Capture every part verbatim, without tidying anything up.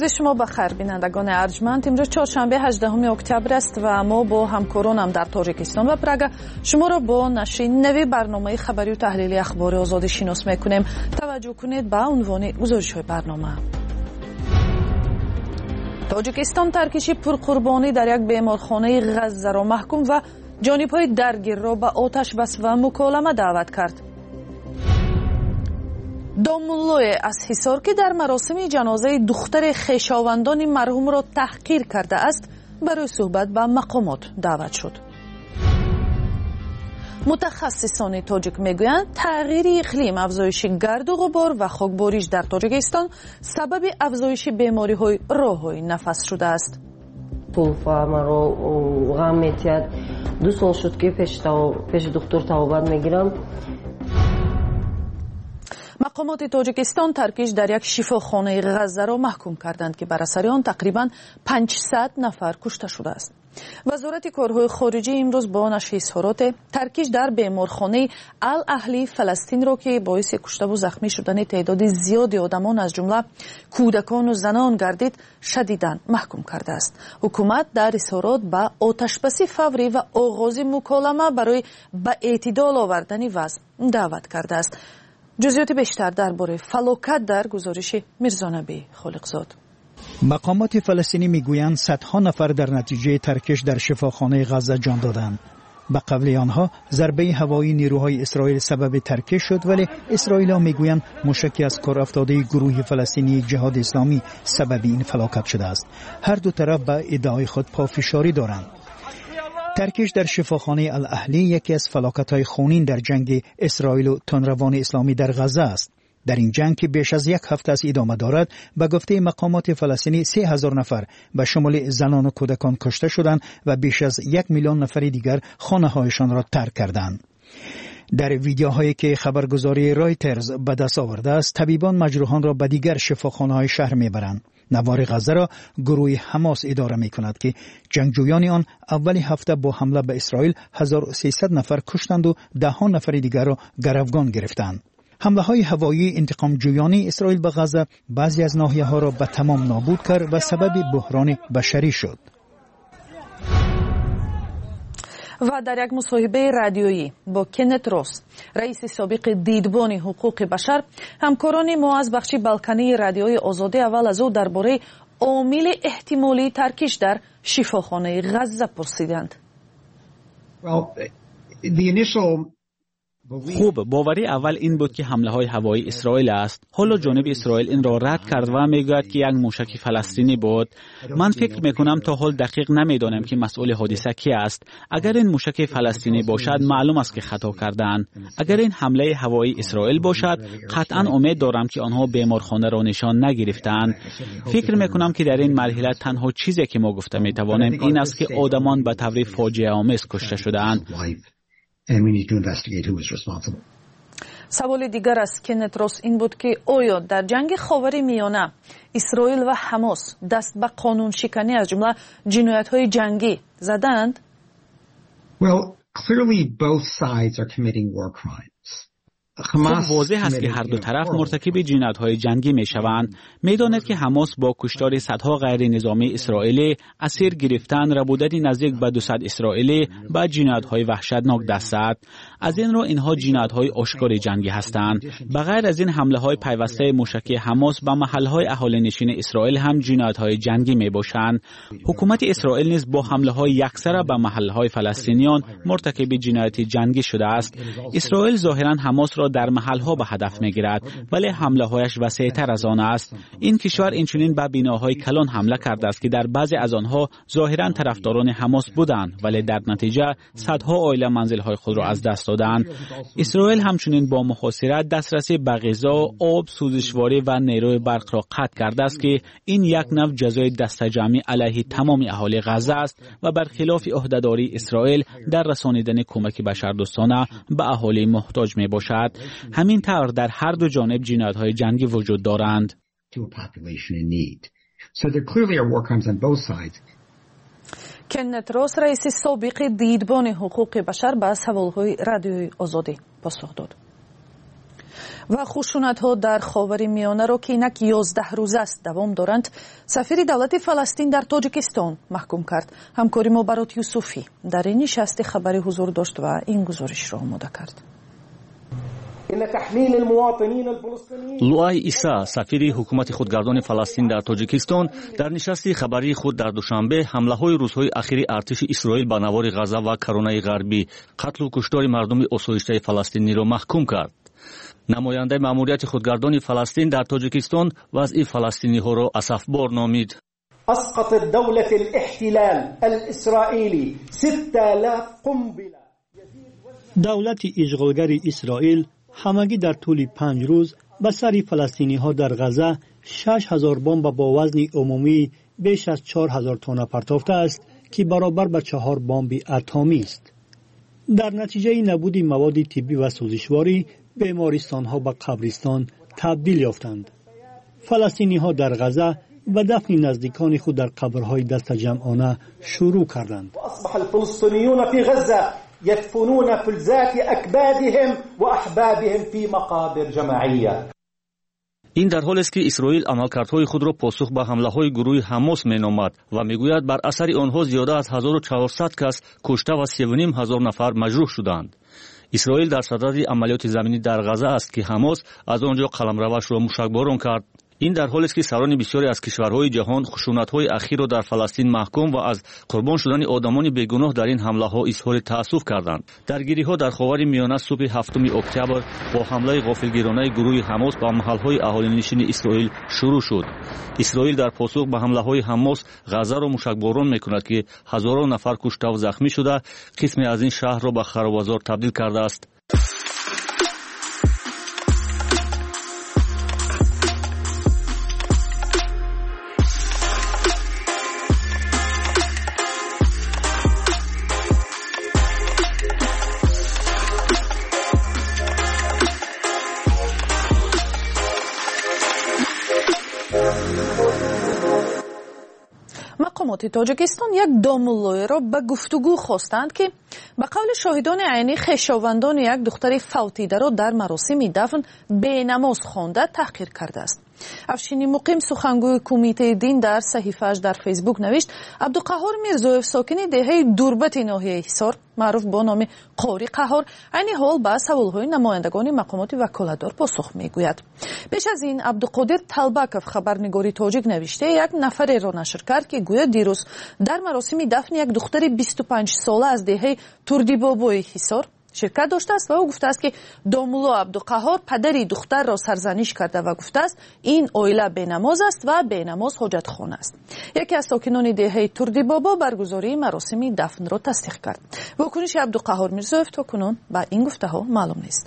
روز شما بخیر بینندگان ارجمند. امروز چهارشنبه هجدهم اکتبر است و ما با همکارانم در تاجیکستان و پراگ شما را با نشر نوی برنامه خبری و تحلیلی اخبار آزادی شناس میکنیم. توجه کنید به عنوان گزارش‌های برنامه. تاجیکستان ترکشی پرقربانی در یک بیمارخانه غزه را محکوم و جانب‌های درگیر را به آتش بس و مکالمه دعوت کرد. دامولوی از حصار که در مراسم جنازه دختر خویشاوندان مرحوم را تحقیر کرده است برای صحبت به مقامات دعوت شد. متخصصان تاجیک میگویند تغییر اقلیم، افزایش گرد و غبار و خاکباریش در تاجیکستان سبب افزایش بیماری های راه‌های نفس شده است. توفا مرا غم میتید. دو سال شد که پیش, پیش دکتر توبت میگیرم. مقامات تاجیکستان ترکیش در یک شفاخانه غزه را محکوم کردند که بر اثر آن تقریباً پانصد نفر کشته شده است. وزارت کارهای خارجه امروز با نشر اظهارات ترکیش در بیمارخانه الاهلی فلسطین را که باعث کشته و زخمی شدن تعداد زیادی آدمان از جمله کودکان و زنان گردید شدیداً محکوم کرده است. حکومت در اظهارات به آتشبسی فوری و آغاز مکالمه برای به اعتدال آوردن وضع دعوت کرده است. جزئیات بیشتر درباره فلاکت در گزارش میرزانبی خالقزاد. مقامات فلسطینی میگویند صدها نفر در نتیجه ترکش در شفاخانه غزه جان دادند. به قول آنها ضربه هوایی نیروهای اسرائیل سبب ترکش شد، ولی اسرائیلی‌ها میگویند موشکی از کار افتاده گروه فلسطینی جهاد اسلامی سبب این فلاکت شده است. هر دو طرف به ادعای خود پافشاری دارند. ترکش در شفاخانه الاهلی یکی از فلاکت‌های خونین در جنگ اسرائیل و تندروان اسلامی در غزه است. در این جنگ که بیش از یک هفته از ادامه دارد، به گفته مقامات فلسطینی سه هزار نفر به شمول زنان و کودکان کشته شدند و بیش از یک میلیون نفر دیگر خانه‌هایشان را ترک کردند. در ویدیوهایی که خبرگزاری رایترز به دست آورده است، طبیبان مجروحان را به دیگر شفاخانه‌های شهر میبرند. نوار غزه را گروه حماس اداره می کند که جنگجویان آن اول هفته با حمله به اسرائیل هزار و سیصد نفر کشتند و ده ها نفر دیگر را گروگان گرفتند. حمله های هوایی انتقام جویانه اسرائیل به غزه بعضی از ناحیه ها را به تمام نابود کرد و سبب بحران بشری شد. و در یک مصاحبه رادیویی با کنت روس، رئیس سابق دیدبان حقوق بشر، همکاران ما از بخش بالکانی رادیوی آزادی اول از او درباره عامل احتمالی ترکش در شفاخانه غزه پرسیدند. Well, the initial خوب، باوری اول این بود که حمله های هوایی اسرائیل است. حالا جانب اسرائیل این را رد کرد و میگوید که یک موشک فلسطینی بود. من فکر میکنم تا حال دقیق نمیدانم که مسئول حادثه کی است. اگر این موشک فلسطینی باشد معلوم است که خطا کردند. اگر این حمله هوایی اسرائیل باشد قطعا امید دارم که آنها بیمارخانه را نشان نگرفتند. فکر میکنم که در این مرحله تنها چیزی که ما گفته میتوانیم این است که آدمان به طور فاجعه آمیز کشته شدند. and we need to investigate who is responsible. سوال دیگر از کنت روس این بود که آیا در جنگ خاورمیانه اسرائیل و حماس دست به قانون شکنی از جمله جنایت‌های جنگی زدند؟ Well, clearly both sides are committing war crimes. خب واضح است که هر دو طرف مرتکب جنایت‌های جنگی می‌شوند. می‌داند که حماس با کشتار صدها غیر نظامی اسرائیلی، اسیر گرفتن، ربودن نزدیک به دویست اسرائیلی به جنایت‌های وحشتناک دست زد. از این رو اینها جنایت‌های آشکار جنگی هستند. بغیر از این حمله‌های پیوسته موشکی حماس به محل‌های اهالی‌نشین اسرائیل هم جنایت‌های جنگی می‌باشند. حکومت اسرائیل نیز با حمله‌های یکسره به محل‌های فلسطینیان مرتکب جنایت جنگی شده است. اسرائیل ظاهراً حماس را در محل‌ها به هدف می‌گیرد، ولی حمله‌هایش وسیع‌تر از آن است. این کشور اینچنین به بناهای کلان حمله کرده است که در بعضی از آنها ظاهراً طرفداران حماس بودند، ولی در نتیجه صدها عائله منزل‌های خود را از دست دادند. اسرائیل همچنین با محاصره دسترسی به غذا، آب، سوزشواری و نیروی برق را قطع کرده است که این یک نوع جزای دسته‌جمعی علیه تمام اهالی غزه است و برخلاف عهده‌داری اسرائیل در رسانیدن کمک بشردوستانه به اهالی محتاج میباشد. همین طور در هر دو جانب جنایت‌های جنگی وجود دارند. کنت روس، رئیس سابق دیدبان حقوق بشر، به سوال‌های رادیوی آزادی پاسخ داد. و خشونت‌ها در خاورمیانه را که اینک یازده روز است دوام دارند، سفیر دولت فلسطین در تاجیکستان محکوم کرد. همکاری ما برات یوسفی در این نشست خبری حضور داشت و این گزارش را آماده کرد. لوای ایسا، سفیر حکومت خودگردان فلسطین در تاجیکستان، در نشست خبری خود در دوشنبه حمله‌های روزهای اخیر ارتش اسرائیل به نوار غزه و کرانه غربی قتل و کشتار مردم آسایشته فلسطینی را محکوم کرد. نماینده مأموریت خودگردان فلسطین در تاجیکستان وضع فلسطینی‌ها را اسفبار نامید. اسقطت دولة الاحتلال الاسرائیلی ست آلاف قنبله. دولت اشغالگر اسرائیل همگی در طول پنج روز به سر فلسطینی ها در غزه شش هزار بمب با وزن عمومی بیش از چهار هزار تن پرتافته است که برابر به چهار بمب اتمی است. در نتیجه نبود مواد طبی و سوزشواری، بیمارستان ها به قبرستان تبدیل یافتند. فلسطینی ها در غزه به دفن نزدیکان خود در قبرهای دست جمعانه شروع کردند. اصبح الفلسطینیون فی غزه يدفنون فلذات أكبادهم وأحبابهم في مقابر جماعية. این در حالی است که اسرائیل عملکردهای خود را پاسخ به حمله‌های گروه حماس می‌نامد و می‌گوید بر اثر آنها زیاده از هزار و چهارصد کس کشته و سه و نیم هزار نفر مجروح شدند. اسرائیل در صدد عملیات زمینی در غزه است که حماس از آنجا قلمروش را موشکباران کرد. این در حالی است که سران بسیاری از کشورهای جهان خشونت‌های اخیر را در فلسطین محکوم و از قربان شدن آدمان بیگناه در این حمله‌ها اظهار تأسف کردند. درگیری‌ها در خاورمیانه صبح هفتم اکتبر با حمله غافلگیرانه گروه حماس به محل‌های اهالی‌نشین اسرائیل شروع شد. اسرائیل در پاسخ به حمله‌های حماس غزه را موشکباران می‌کند که هزاران نفر کشته و زخمی شده، قسمی از این شهر را به خراب‌بازار تبدیل کرده است. مقامات تاجیکستان یک دامالوی را به گفتگو خواستند که به قول شاهدان عینی خویشاوندان یک دختر فوتیده را در مراسم دفن به نماز خوانده تحقیر کرده است. افشین مقیم سخنگوی کمیته دین در صحیفه‌اش در فیسبوک نوشت عبدالقهار میرزویف ساکن دهه دوربت ناحیه حصار معروف با نام قاری قهار عین حال به سوال‌های نمایندگان مقامات وکالتدار پاسخ میگوید. پیش از این عبدالقادر طلبکов خبرنگاری تاجیک نوشته یک نفر را نشر کرد که گویا دیروز در مراسم دفن یک دختر بیست و پنج ساله از دهه توردیبابوی حصار شرکت داشته است و او گفته است که دامولا عبدالقهار پدری دختر را سرزنش کرده و گفته است این عائله بینماز است و بینماز حاجتخانه است. یکی از ساکنان دهه توردیبابا برگزاری مراسم دفن را تصدیق کرد. واکنش عبدالقهار میرزویف تا کنون با این گفته ها معلوم نیست.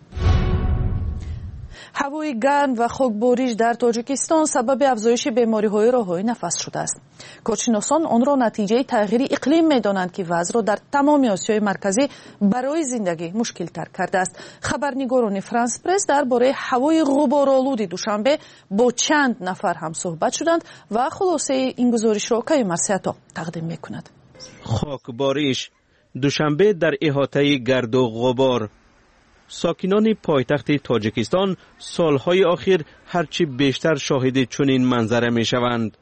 هوای گرم و خاکباریش در تاجیکستان سبب افزایش بیماری‌های راه‌های نفس شده است. کارشناسان آن را نتیجه تغییر اقلیم می‌دانند که وضع را در تمام آسیای مرکزی برای زندگی مشکل تر کرده است. خبرنگاران فرانس پرس درباره هوای غبارآلود دوشنبه با چند نفر هم صحبت شدند و خلاصه این گزارش را کیومر سیاتا تقدیم می‌کند. خاکباریش دوشنبه در احاطه گرد و غبار. ساکنان پایتخت تاجیکستان سالهای اخیر هرچی بیشتر شاهد چنین منظره می شوند.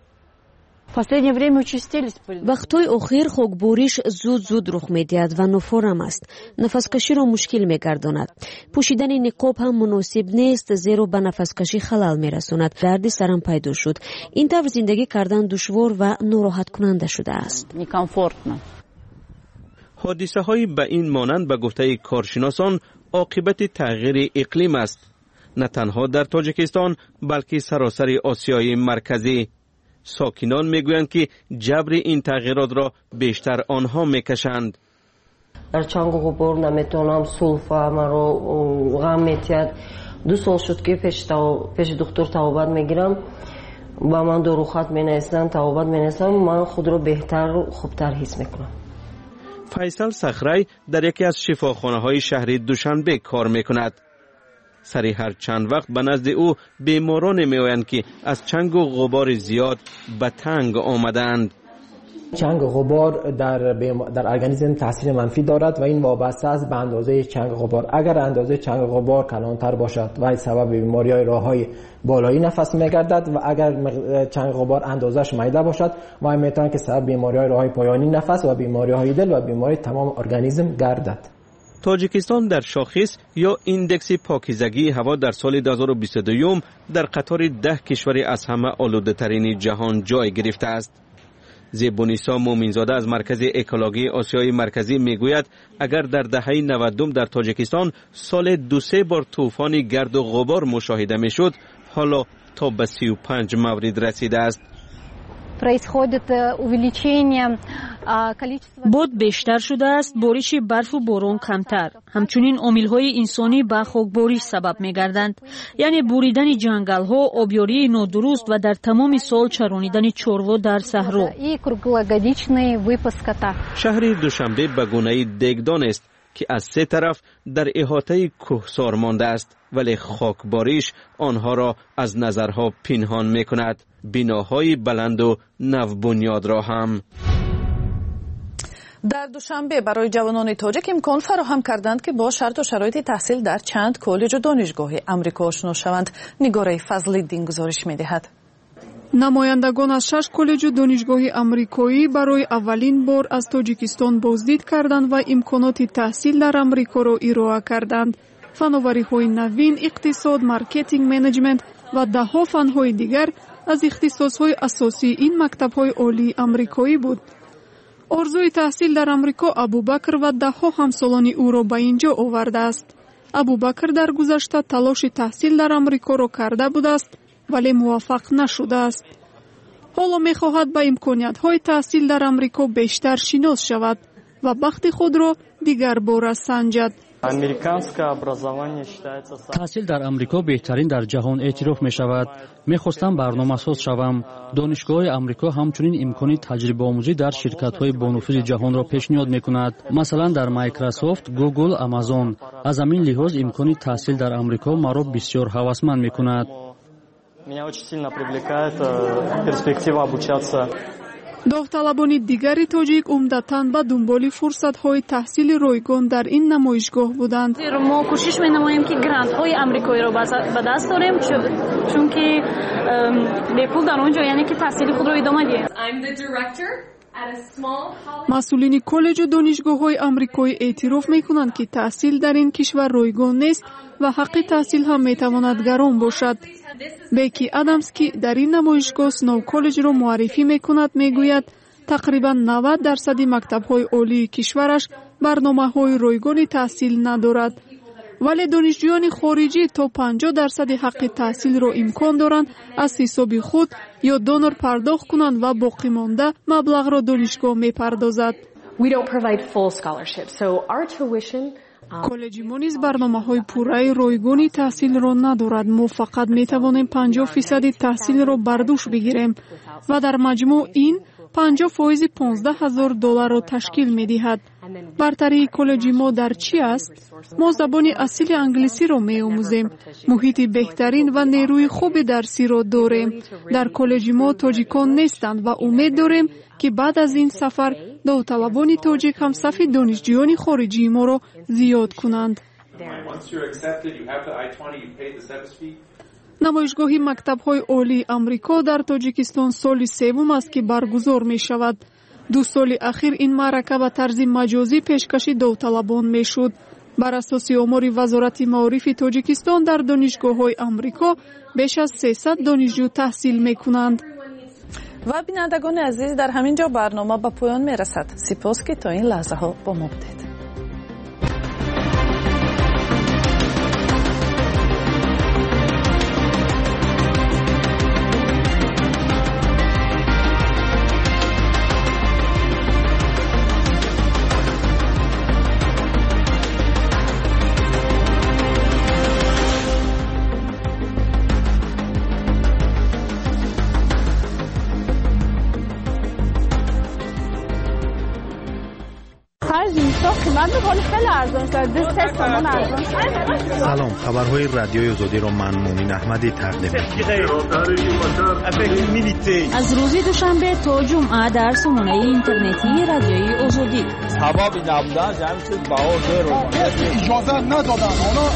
وقتهای اخیر خاکباریش زود زود رخ می دهد و نفرم است. نفسکشی را مشکل می گرداند. پوشیدن نقاب هم مناسب نیست زیرا به نفسکشی خلل می رساند. درد سرم پیدا شد. این طور زندگی کردن دشوار و ناراحت کننده شده است. حادثه های به این مانند به گفته کارشناسان عاقبت تغییر اقلیم است، نه تنها در تاجیکستان بلکه سراسر آسیای مرکزی. ساکنان میگویند که جبر این تغییرات را بیشتر آنها میکشند. در چنگ و غبار نمیتونم سولفا مرا غم میتید. دو سال شد که پیش, تو... پیش دکتر توابت میگیرم، با من داروخط مینویسن، توابت مینویسن، من خود را بهتر و خوبتر حس میکنم. فیصل صخرایی در یکی از شفاخانه های شهر دوشنبه کار میکند. سری هر چند وقت به نزد او بیماران میآیند که از چنگ و غبار زیاد به تنگ آمدند. چنگ غبار در در ارگانیسم تاثیر منفی دارد و این وابسته است به اندازه چنگ غبار. اگر اندازه چنگ غبار کلانتر باشد و سبب بیماری‌های راه‌های بالایی نفس می‌گردد و اگر چنگ غبار اندازش میده باشد و میتواند که سبب بیماری‌های راه‌های پایانی نفس و بیماری‌های دل و بیماری تمام ارگانیسم گردد. تاجیکستان در شاخص یا ایندکس پاکیزگی هوا در سال دو هزار و بیست و دو در قطار ده کشور از همه آلوده‌ترین جهان جای گرفته است. زیبونیسا مومنزاده از مرکز اکولوژی آسیای مرکزی میگوید اگر در دهه نود در تاجیکستان سال دو سه بار طوفان گرد و غبار مشاهده میشد، حالا تا به سی و پنج مورد رسیده است. باد بیشتر شده است، بارش برف و باران کمتر. همچنین عامل‌های انسانی به خاکباری سبب می‌گردند، یعنی بریدن جنگل‌ها، آبیاری نادرست و در تمام سال چرانیدن چروا در صحرا. شهر دوشنبه به گونه دگدان است که از سه طرف در احاطه کوهسار مانده است، ولی خاکباریش آنها را از نظرها پنهان می‌کند. بناهای بلند و نو بنیاد را هم. در دوشنبه برای جوانان تاجیک امکان فراهم کردند که با شرط و شرایط تحصیل در چند کالج و دانشگاه آمریکا آشنا شوند. نگاره فضل‌الدین گزارش می‌دهد. намояндагон аз шаш коллеҷу донишгоҳи амрикоӣ барои аввалин бор аз тоҷикистон боздид карданд ва имконоти таҳсил дар амрикоро ироа карданд. фановариҳои навин, иқтисод, маркетинг, менеҷмент ва даҳҳо фанҳои дигар аз ихтисосҳои асосии ин мактабҳои олии амрикоӣ буд. орзуи таҳсил дар амрико абубакр ва даҳҳо ҳамсолони ӯро ба ин ҷо овардааст. абубакр дар гузашта талоши таҳсил дар амрикоро карда будааст, вале муваффақ нашудааст. ҳоло мехоҳад ба имкониятҳои таҳсил дар амрико бештар шинос шавад ва бахти худро дигар бора санҷад. таҳсил дар амрико беҳтарин дар ҷаҳон эътироф мешавад. мехостам барномасоз шавам. донишгоҳи амрико ҳамчунин имкони таҷрибаомӯзӣ дар ширкатҳои бонуфузи ҷаҳонро пешниҳод мекунад, масалан дар Microsoft, Google, Amazon. аз ҳамин лиҳоз имкони таҳсил дар амрико маро бисёр ҳавасманд мекунад. Меня очень сильно привлекает перспектива обучаться. довталабони дигари тоҷик умдатан ба дунболи фурсатҳои таҳсили ройгон дар ин намоишгоҳ буданд. мо кӯшиш менамоем ки грантҳои амрикоиро ба даст орем, чунки бепул дар он ҷо яъне ки таҳсили худро идома диҳем. масъулини коллеҷу донишгоҳҳои амрикоӣ эътироф мекунанд ки таҳсил дар ин кишвар ройгон нест ва ҳаққи таҳсил ҳам метавонад гарон бошад. беки адамс ки дар ин намоишгоҳ снов коллеҷро муаррифӣ мекунад, мегӯяд тақрибан навад дарсади мактабҳои олии кишвараш барномаҳои ройгони таҳсил надорад, вале донишҷӯёни хориҷӣ то панҷоҳ дарсади ҳаққи таҳсилро имкон доранд аз ҳисоби худ ё донор пардохт кунанд ва боқимонда маблағро донишгоҳ мепардозад. коллеҷи мо низ барномаҳои пурраи ройгони таҳсилро надорад. мо фақат метавонем панҷоҳ фисади таҳсилро бар дӯш бигирем ва дар маҷмӯъ ин панҷоҳ фоизи понздаҳ ҳазор долларро ташкил медиҳад. бартарии коллеҷи мо дар чӣ аст? мо забони асили англисиро меомӯзем, муҳити беҳтарин ва нерӯи хуби дарсиро дорем. дар коллеҷи мо тоҷикон нестанд ва умед дорем ки баъд аз ин сафар довталабони тоҷик ҳам сафи донишҷӯёни хориҷии моро зиёд кунанд. намоишгоҳи мактабҳои олии амрико дар тоҷикистон соли севум аст ки баргузор мешавад. ду соли ахир ин маърака ба тарзи маҷозӣ пешкаши довталабон мешуд. бар асоси омори вазорати маорифи тоҷикистон дар донишгоҳҳои амрико беш аз сесад донишҷӯ таҳсил мекунанд. ва бинандагони азиз, дар ҳамин ҷо барнома ба поён мерасад. сипос ки то ин лаҳзаҳо бо мо будед. خرج اینستا قیمت ولی خیلی ارزان شد. دو سه تومن ارزان شد. سلام، خبرهای رادیوی آزادی رو من مومین احمدی تقدیم می‌کنم. از روز دوشنبه تا جمعه در سامانه اینترنتی رادیوی آزادی. حبابی نبودن جمعیت باور رو اجازه ندادن.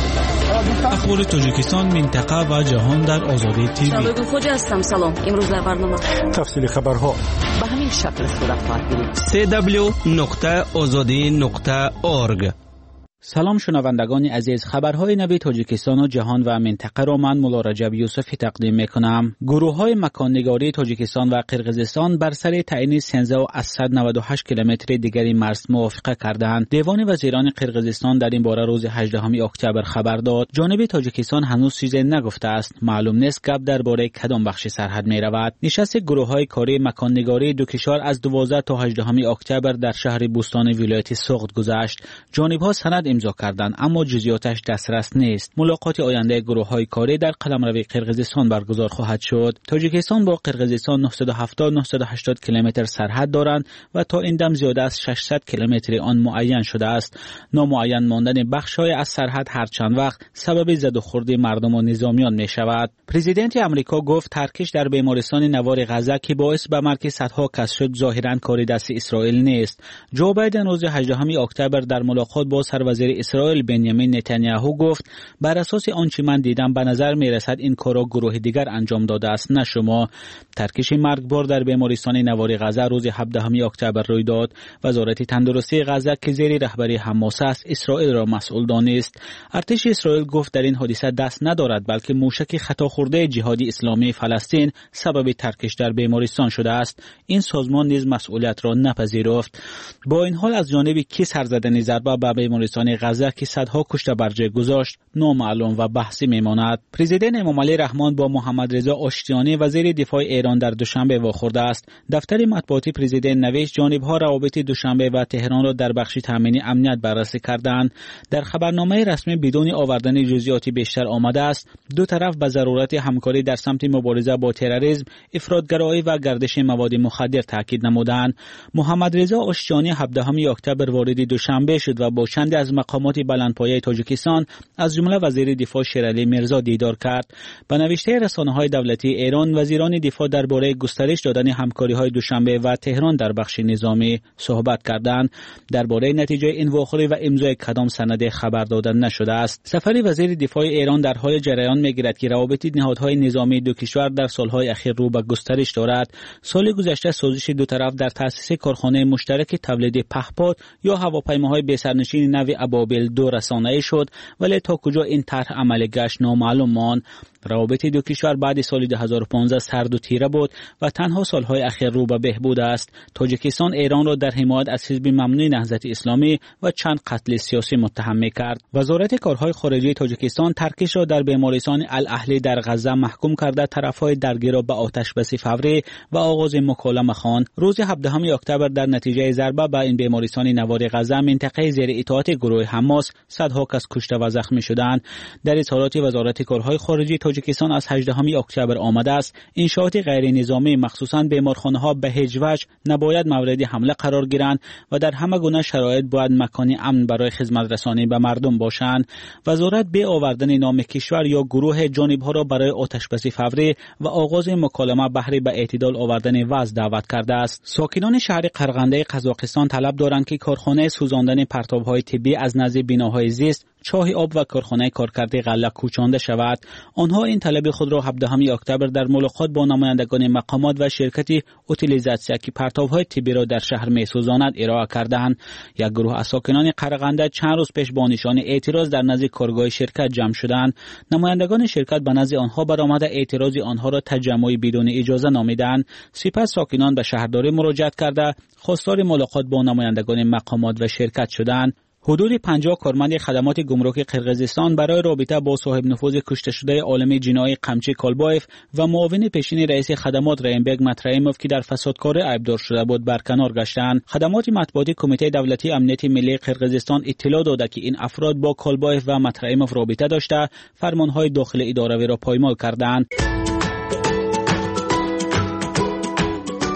اخبار تاجیکستان، منطقه و جهان در آزادی تیوی. شباب خوش هستم. سلام. امروز در برنامه تفصیل خبرها به همین شکل صورت خواهد گرفت. سی دبلیو نقطه آزادی نقطه اورگ. سلام شنوندگان عزیز، خبرهای نوی تاجیکستان و جهان و منطقه را من مولا رجب یوسفی تقدیم میکنم. گروه های مکاننگاری تاجیکستان و قرقیزستان بر سر تعیین سیزده و صد و نود و هشت کیلومتر دیگری مرز موافقه کردند. دیوان وزیران قرقیزستان در این باره روز هجدهم اکتبر خبر داد. جانب تاجیکستان هنوز چیزی نگفته است. معلوم نیست گپ درباره کدام بخش سرحد می رود. نشست گروه های کاری مکاننگاری دو کشور از دوازده تا هجدهم اکتبر در شهر بوستان ولایت سوخت گذشت. جانب ها سند امضا کردند اما جزئیاتش دسترس نیست. ملاقات آینده گروه‌های کاری در قلمرو قرقیزستان برگزار خواهد شد. تاجیکستان با قرقیزستان نهصد و هفتاد تا نهصد و هشتاد کیلومتر سرحد دارند و تا این دم زیاده از ششصد کیلومتر آن معین شده است. نامعین ماندن بخش‌های از سرحد هر چند وقت سبب زد و خورد مردم و نظامیان می‌شود. پرزیدنت آمریکا گفت ترکش در بیمارستان نوار غزه که باعث به مرگ صدها کس شد ظاهراً کار دست اسرائیل نیست. جو بایدن روز هجدهم اکتبر در ملاقات با سروزیر اسرائیل بنیامین نتانیاهو گفت بر اساس آنچه من دیدم به نظر می رسد این کارا گروه دیگر انجام داده است نه شما. ترکش مرگبار در بیمارستان نوار غزه روز هفدهم اکتبر روی داد. وزارت تندرستی غزه که زیر رهبری حماس است اسرائیل را مسئول دانست. ارتش اسرائیل گفت در این حادثه دست ندارد بلکه موشک خطا خورده جهادی اسلامی فلسطین سبب ترکش در بیمارستان شده است. این سازمان نیز مسئولیت را نپذیرفت. با این حال از جانب کی سرزدن ضربه به بیمارستان غزه که صدها کشته بر جای گذاشت نامعلوم و بحثی میماند. پرزیدنت امامعلی رحمان با محمد رضا آشتیانی وزیر دفاع ایران در دوشنبه واخورده است. دفتر مطبوعاتی پرزیدنت نوشت جانب‌ها روابط دوشنبه و تهران را در بخش تامین امنیت بررسی کردند. در خبرنامه رسمی بدون آوردن جزئیاتی بیشتر آمده است دو طرف به ضرورت همکاری در سمت مبارزه با تروریسم، افراطگرایی و گردش مواد مخدر تاکید نمودند. محمد رضا آشتیانی هفدهم اکتبر وارد دوشنبه شد و با چند از مقامات بلندپایه تاجیکستان از جمله وزیر دفاع شیرعلی میرزا دیدار کرد. به نوشته رسانه‌های دولتی ایران وزیران دفاع درباره گسترش دادن همکاری‌های دوشنبه و تهران در بخش نظامی صحبت کردند. درباره نتیجه این واخوری و امضای کدام سند خبر داده نشده است. سفر وزیر دفاع ایران در حال جریان می‌گیرد که روابط نهادهای نظامی دو کشور در سالهای اخیر رو به گسترش دارد. سال گذشته سازش دو طرف در تأسیس کارخانه مشترک تولید پهپاد یا هواپیماهای بی‌سرنشین نو ابابل دو رسانه‌ای شد ولی تا کجا این طرح عملی گشت نامعلوم ماند. روابط دو کشور بعد سال دو هزار و پانزده سرد و تیره بود و تنها سالهای اخیر رو به بهبود است. تاجیکستان ایران را در حمایت از حزب ممنوع نهضت اسلامی و چند قتل سیاسی متهم می‌کرد. وزارت کارهای خارجه تاجیکستان ترکش را در بیمارستان الاهلی در غزه محکوم کرده طرف‌های درگیر را به آتش بس فوری و آغاز مکالمه خواند. روز هفدهم اکتبر در نتیجه ضربه به این بیمارستان نوار غزه منطقه زیر اطاعت گروه حماس صدها کس کشته و زخمی شدند. در اظهارات وزارت کارهای خارجه تاجیکستان از هجدهم اکتبر آمده است انشاءات غیر نظامی مخصوصا بیمارخانه‌ها به هیچ وجه نباید مورد حمله قرار گیرند و در همه گونه شرایط باید مکانی امن برای خدمت رسانی به مردم باشند. وزارت به آوردن نام کشور یا گروه جانب‌ها را برای آتش‌بسی فوری و آغاز مکالمه بهره به اعتدال آوردن وضع دعوت کرده است. ساکنان شهر قرغنده قزاقستان طلب دارند که کارخانه سوزاندن پرتاب‌های طبی از نزد بناهای زیست، چاه آب و کارخانه کارکرد غله کوچانده شود. آنها این طلب خود را هفدهم اکتبر در ملاقات با نمایندگان مقامات و شرکت اوتیلیزاسیا که پرتاب‌های طبی را در شهر می‌سوزاند ارائه کردند. یک گروه از ساکنان قرغنده چند روز پیش با نشان اعتراض در نزد کارگاه شرکت جمع شدند. نمایندگان شرکت به نزد آنها برآمده اعتراض آنها را تجمع بدون اجازه نامیدند. سپس ساکنان به شهرداری مراجعت کرده خواستار ملاقات با نمایندگان مقامات و شرکت شدند. حدود پنجاه کارمند خدمات گمرک قرقیزستان برای رابطه با صاحب نفوذ کشته شده عالم جنایی قمچی کالبایف و معاون پیشین رئیس خدمات رایمبگ مترایموف که در فسادکاری عیبدار شده بود برکنار گشتند. خدمات مطبوعاتی کمیته دولتی امنیت ملی قرقیزستان اطلاع داده که این افراد با کالبایف و مترایموف رابطه داشته فرمانهای داخل اداره را پایمال کردند.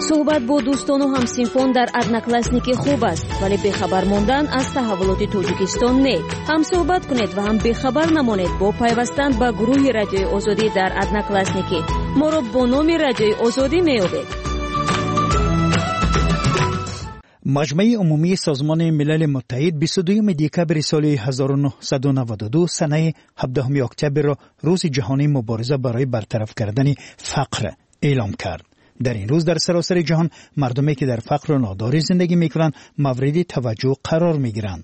صحبت با دوستان و همسینفان در ادناکلاسنیک خوب است، ولی بخبر ماندن از تحولات تاجیکستان نه. هم صحبت کنید و هم بخبر نمانید با پیوستن به گروه رادیوی آزادی در ادناکلاسنیک. ما را با نام رادیوی آزادی میابید. مجمع عمومی سازمان ملل متحد بیست و دوم دکبر سال هزار و نهصد و نود و دو سنه هفدهم اکتبر را روز جهانی مبارزه برای برطرف کردن فقر اعلام کرد. در این روز در سراسر جهان مردمی که در فقر و ناداری زندگی میکنند مورد توجه قرار میگیرند.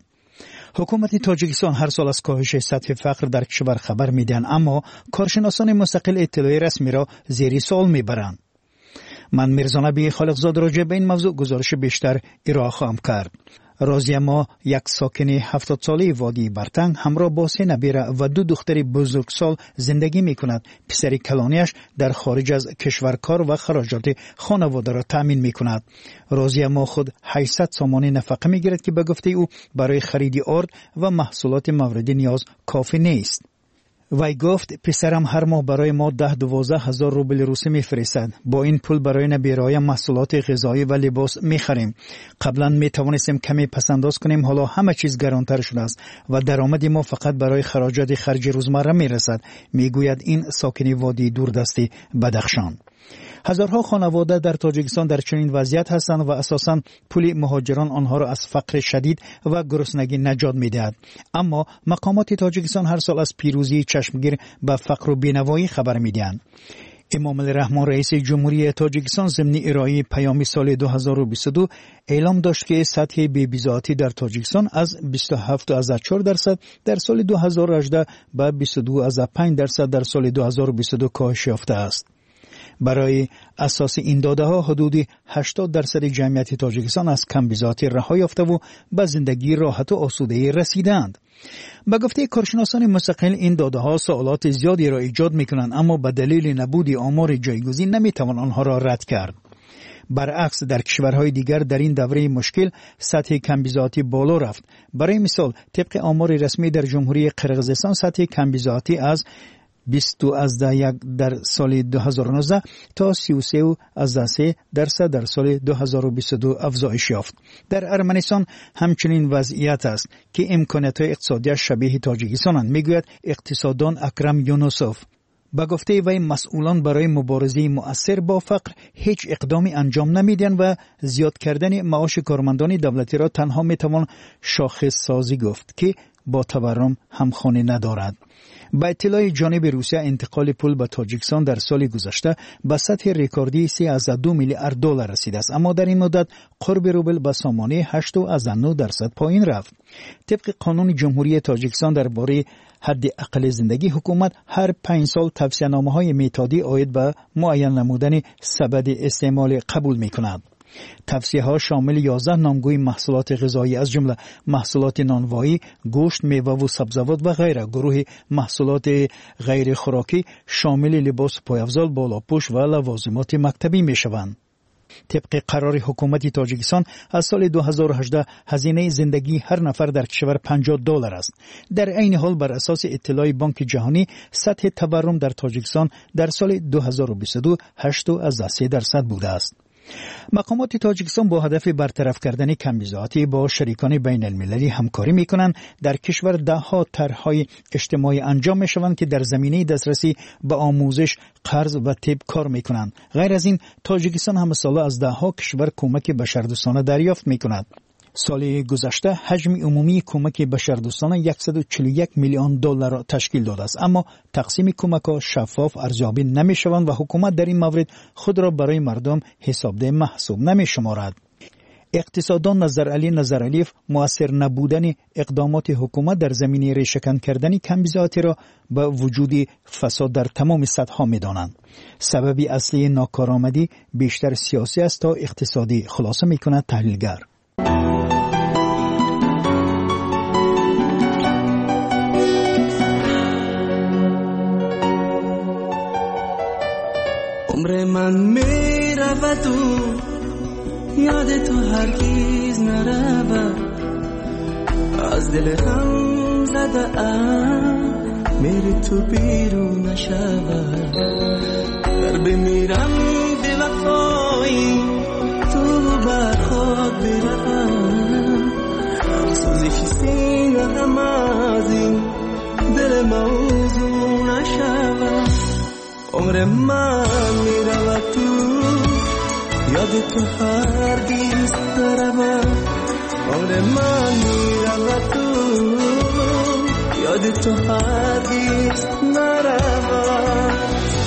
حکومت تاجیکستان هر سال از کاهش سطح فقر در کشور خبر میدهند، اما کارشناسان مستقل اطلاع رسمی را زیر سوال میبرند. من میرزا نبی خالقزاد راجع به این موضوع گزارش بیشتر ارائه خواهم کرد. رازی ما یک ساکن هفتاد ساله وادی برتنگ همراه با سه نبیره و دو دختر بزرگسال زندگی میکند. پسر کلانیش در خارج از کشور کار و خراجات خانواده را تأمین میکند. رازی ما خود هشتصد سامانه نفقه میگیرد که به گفته او برای خرید آرد و محصولات مورد نیاز کافی نیست. وی گفت پسرم هر ماه برای ما ده دوازده هزار روبل روسی میفرستد. با این پول برای نبیره‌های محصولات غذایی و لباس میخریم. قبلا میتوانستیم کمی پسنداز کنیم، حالا همه چیز گرانتر شده است و درآمد ما فقط برای خراجات خرج روزمره میرسد، میگوید این ساکن وادی دوردستی بدخشان. هزارها خانواده در تاجیکستان در چنین وضعیت هستند و اساساً پول مهاجران آنها را از فقر شدید و گرسنگی نجات می‌دهد. اما مقامات تاجیکستان هر سال از پیروزی چشمگیر به فقر و بی‌نوایی خبر می‌دهند. امام الرحمن رئیس جمهوری تاجیکستان ضمن ارائه پیام سال دو هزار و بیست و دو اعلام داشت که سطح بی‌بی‌ذاتی در تاجیکستان از بیست و هفت ممیز چهار درصد در سال دو هزار و هجده به بیست و دو ممیز پنج درصد در سال دو هزار و بیست و دو کاهش یافته است. برای اساس این داده ها حدود هشتاد درصد جمعیت تاجیکستان از کمبیزاتی رها یافته و به زندگی راحت و آسوده رسیدند. به گفته کارشناسان مستقل این داده ها سوالات زیادی را ایجاد میکنند، اما به دلیل نبود آمار جایگزین نمیتوان آنها را رد کرد. برعکس در کشورهای دیگر در این دوره مشکل سطح کمبیزاتی بالا رفت. برای مثال طبق آمار رسمی در جمهوری قرقیزستان سطح کمبیزاتی از بیست و یک در سال دو هزار و نوزده تا سی و سه و سه درصد در سال دو هزار و بیست و دو افزایش یافت. در ارمنستان همچنین وضعیت است که امکانات اقتصادی شبیه تاجیکستان، میگوید اقتصاددان اکرم یونوسوف. با گفته وی مسئولان برای مبارزه مؤثر با فقر هیچ اقدامی انجام نمیدن و زیاد کردن معاش کارمندان دولتی را تنها میتوان شاخص سازی گفت که با تورم همخوانی ندارد. با اطلاع جانب روسیه انتقال پول به تاجیکستان در سال گذشته به سطح رکوردی سه از دو میلیارد دلار رسیده است، اما در این مدت قرب روبل به سامانه هشت از نه درصد پایین رفت. طبق قانون جمهوری تاجیکستان درباره حد اقل زندگی، حکومت هر پنج سال توصیه‌نامه‌های میتادی عاید به معین نمودن سبد استعمال قبول می‌کند. توصیه‌ها شامل یازده نامگوی محصولات غذایی از جمله محصولات نانوایی، گوشت، میوه و سبزیجات و غیره. گروه محصولات غیر خوراکی شامل لباس پایافزال، بالاپوش و لوازمات مکتبی میشوند. طبق قرار حکومت تاجیکستان از سال دو هزار و هجده هزینه زندگی هر نفر در کشور پنجاه دلار است. در عین حال بر اساس اطلاع بانک جهانی سطح تورم در تاجیکستان در سال دو هزار و بیست و دو هشت از سه درصد بوده است. مقامات تاجیکستان با هدف برطرف کردن کمبیزاتی با شریکان بین المللی همکاری میکنند. در کشور ده ها طرح‌های اجتماعی انجام میشوند که در زمینه دسترسی به آموزش، قرض و طب کار میکنند. غیر از این تاجیکستان هم ساله از ده ها کشور کمک بشردوستانه دریافت میکند. سال گذشته حجم عمومی کمک بشردوستانه صد و چهل و یک میلیون دلار را تشکیل داده است، اما تقسیم کمک‌ها شفاف ارزیابی نمی‌شوند و حکومت در این مورد خود را برای مردم حسابده محسوب نمی‌شمارد. اقتصاددان نظرعلی نظرعلیف مؤثر نبودن اقدامات حکومت در زمینه ریشه‌کن کردن کمبیزاتی را به وجود فساد در تمام سطح‌ها می‌دانند. سببی اصلی ناکارآمدی بیشتر سیاسی است تا اقتصادی، خلاصه می‌کند تحلیلگر. عمر من می رود و یاد تو هرگیز نرود، از دل غم زده ام میری تو بیرون نشود. در بمیرم به وفایی تو برخواد بروم سوزش سینه هم از این دل موضوع نشوم عمر من میرود تو یاد تو هرگیز نروم عمر من میرود تو یاد تو هرگیز نروم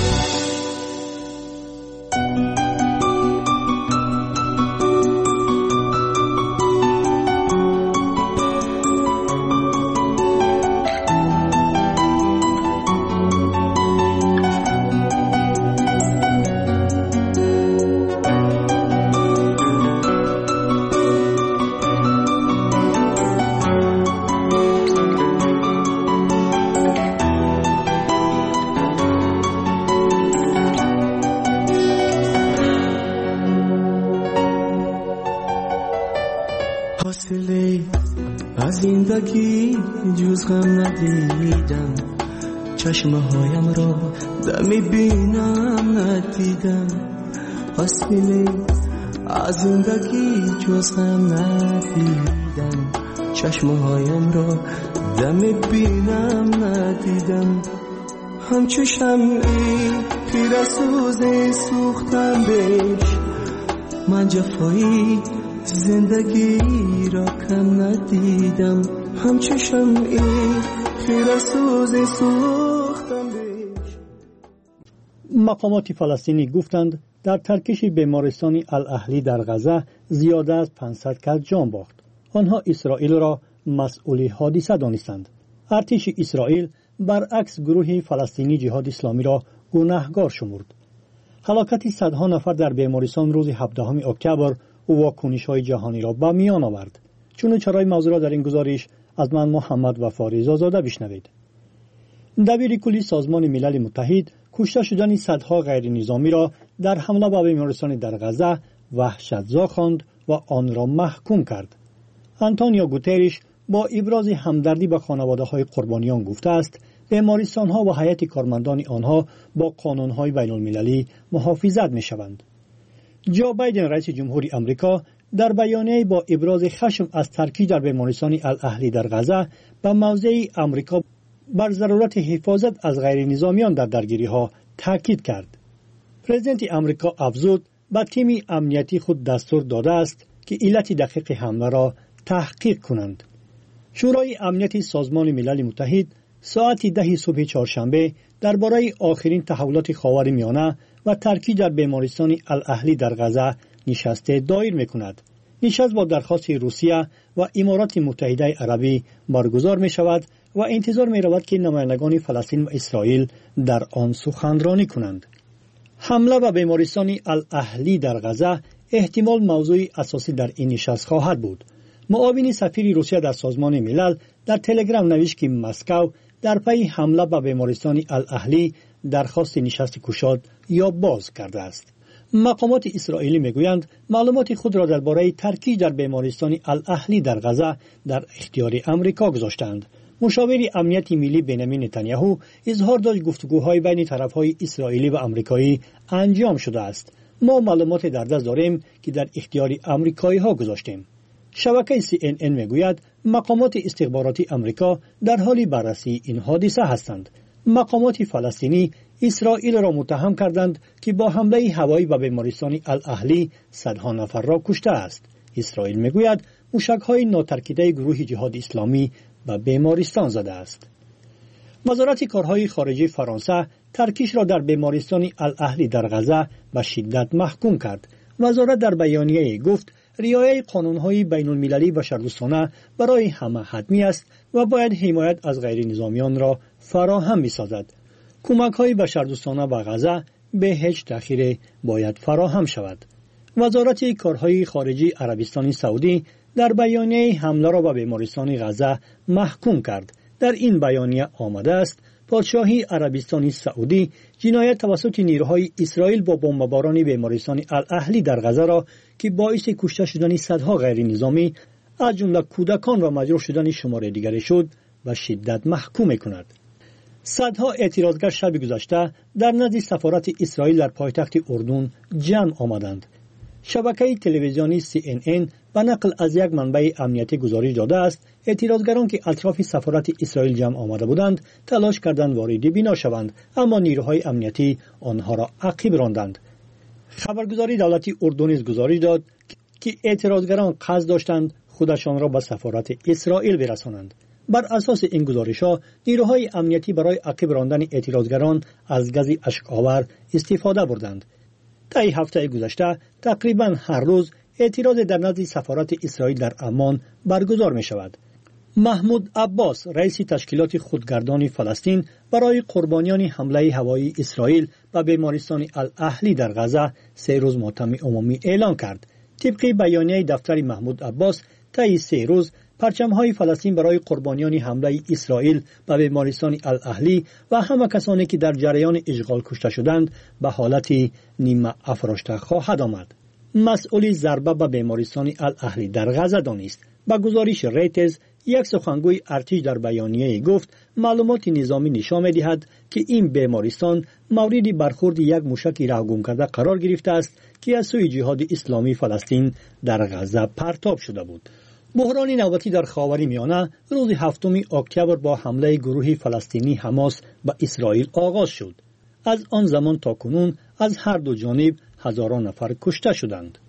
حاصله از زندگی جز غم ندیدم چشمه هایم را دمی بینم ندیدم حاصله از زندگی جز غم ندیدم چشمه هایم را دمی بینم ندیدم همچو شمعی پیر سوز سوختم بهش من جفایی زندگی را کم ندیدم همچو شمعی خیره سوز سوختم بهش. مقامات فلسطینی گفتند در ترکش بیمارستان الاهلی در غزه زیاده از پانصد کس جان باخت. آنها اسرائیل را مسئول حادثه دانستند. ارتش اسرائیل برعکس گروه فلسطینی جهاد اسلامی را گناهکار شمرد. هلاکت صدها نفر در بیمارستان روز هفدهم اکتبر واکنش‌های جهانی را به میان آورد. چون چرای موضوع را در این گزارش از من محمد وفا رضازاده بشنوید. دبیر کلی سازمان ملل متحد کشته شدن صدها غیر نظامی را در حمله به بیمارستان در غزه وحشتزا خواند و آن را محکوم کرد. آنتونیو گوترش با ابراز همدردی به خانواده‌های قربانیان گفته است بیمارستان‌ها و هیئت کارمندان آنها با قانون‌های بین‌المللی محافظت می‌شوند. جو بایدن رئیس جمهوری آمریکا در بیانیه با ابراز خشم از ترکیب در بیمارستان الاهلی در غزه به موضع آمریکا بر ضرورت حفاظت از غیر نظامیان در درگیری‌ها تاکید کرد. پرزیدنت آمریکا افزود به تیم امنیتی خود دستور داده است که علت دقیق حمله را تحقیق کنند. شورای امنیت سازمان ملل متحد ساعت ده صبح چهارشنبه درباره آخرین تحولات خاورمیانه و ترکیب در بیمارستان الاهلی در غزه نشست دایر می‌کند. نشست با درخواست روسیه و امارات متحده عربی برگزار می‌شود و انتظار می‌رود که نمایندگان فلسطین و اسرائیل در آن سخنرانی کنند. حمله به بیمارستان الاهلی در غزه احتمال موضوع اساسی در این نشست خواهد بود. معاون سفیر روسیه در سازمان ملل در تلگرام نوشت که مسکو در پی حمله به بیمارستان الاهلی درخواست نشست گشاد یا باز کرده است. مقامات اسرائیلی میگویند معلومات خود را درباره ترکیب در بیمارستان الاهلی در غزه در اختیار آمریکا گذاشتند. مشاور امنیت ملی بنیامین نتانیاهو اظهار داشت گفتگوهای بین طرفهای اسرائیلی و آمریکایی انجام شده است. ما معلومات در دست داریم که در اختیار آمریکایی ها گذاشتیم. شبکه سی ان ان میگوید مقامات استخباراتی آمریکا در حال بررسی این حادثه هستند. مقامات فلسطینی اسرائیل را متهم کردند که با حمله هوایی به بیمارستان الاهلی صدها نفر را کشته است. اسرائیل میگوید موشک‌های ناترکیده گروه جهاد اسلامی به بیمارستان زده است. وزارت کارهای خارجه فرانسه ترکیش را در بیمارستان الاهلی در غزه به شدت محکوم کرد. وزارت در بیانیه گفت رعایت قانون‌های بین‌المللی بشردوستانه برای همه حتمی است و باید حمایت از غیر نظامیان را فراهم می‌سازد. کمک‌های بشردوستانه به غزه به هیچ تأخیر باید فراهم شود. وزارت کارهای خارجه عربستان سعودی در بیانیه حمله را به بیمارستان غزه محکوم کرد. در این بیانیه آمده است پادشاهی عربستان سعودی جنایت توسط نیروهای اسرائیل با بمباران بیمارستان الاهلی در غزه را که باعث کشته شدن صدها غیر نظامی از جمله کودکان و مجروح شدن شمار دیگری شد و شدت محکوم کند. صدها اعتراضگر شب گذشته در نزد سفارت اسرائیل در پایتخت اردن جمع آمدند. شبکه تلویزیونی سی ان ان به نقل از یک منبع امنیتی گزارش داده است اعتراضگران که اطراف سفارت اسرائیل جمع آمده بودند تلاش کردند وارد بنا شوند، اما نیروهای امنیتی آنها را عقب راندند. خبرگزاری دولتی اردن نیز گزارش داد که اعتراضگران قصد داشتند خودشان را به سفارت اسرائیل برسانند. بر اساس این گزارش‌ها نیروهای امنیتی برای عقب راندن اعتراضگران از گاز اشک‌آور استفاده بردند. طی هفته گذشته تقریبا هر روز اعتراض در نزد سفارت اسرائیل در عمان برگزار می شود. محمود عباس رئیس تشکیلات خودگردان فلسطین برای قربانیان حمله هوایی اسرائیل به بیمارستان الاهلی در غزه سه روز ماتم عمومی اعلان کرد. طبق بیانیه دفتر محمود عباس طی سه روز پرچم‌های فلسطین برای قربانیان حمله اسرائیل به بیمارستان الاهلی و همه کسانی که در جریان اشغال کشته شدند به حالت نیمه افراشته خواهد آمد. مسئول ضربه به بیمارستان الاهلی در غزه دانست. با گزارش ریترز یک سخنگوی ارتش در بیانیه گفت معلومات نظامی نشان می‌دهد که این بیمارستان مورد برخورد یک موشک رهگم کرده قرار گرفته است که از سوی جهاد اسلامی فلسطین در غزه پرتاب شده بود. بحران نوبتی در خاورمیانه روز هفتم اکتبر با حمله گروه فلسطینی حماس به اسرائیل آغاز شد. از آن زمان تا کنون از هر دو جانب هزاران نفر کشته شدند.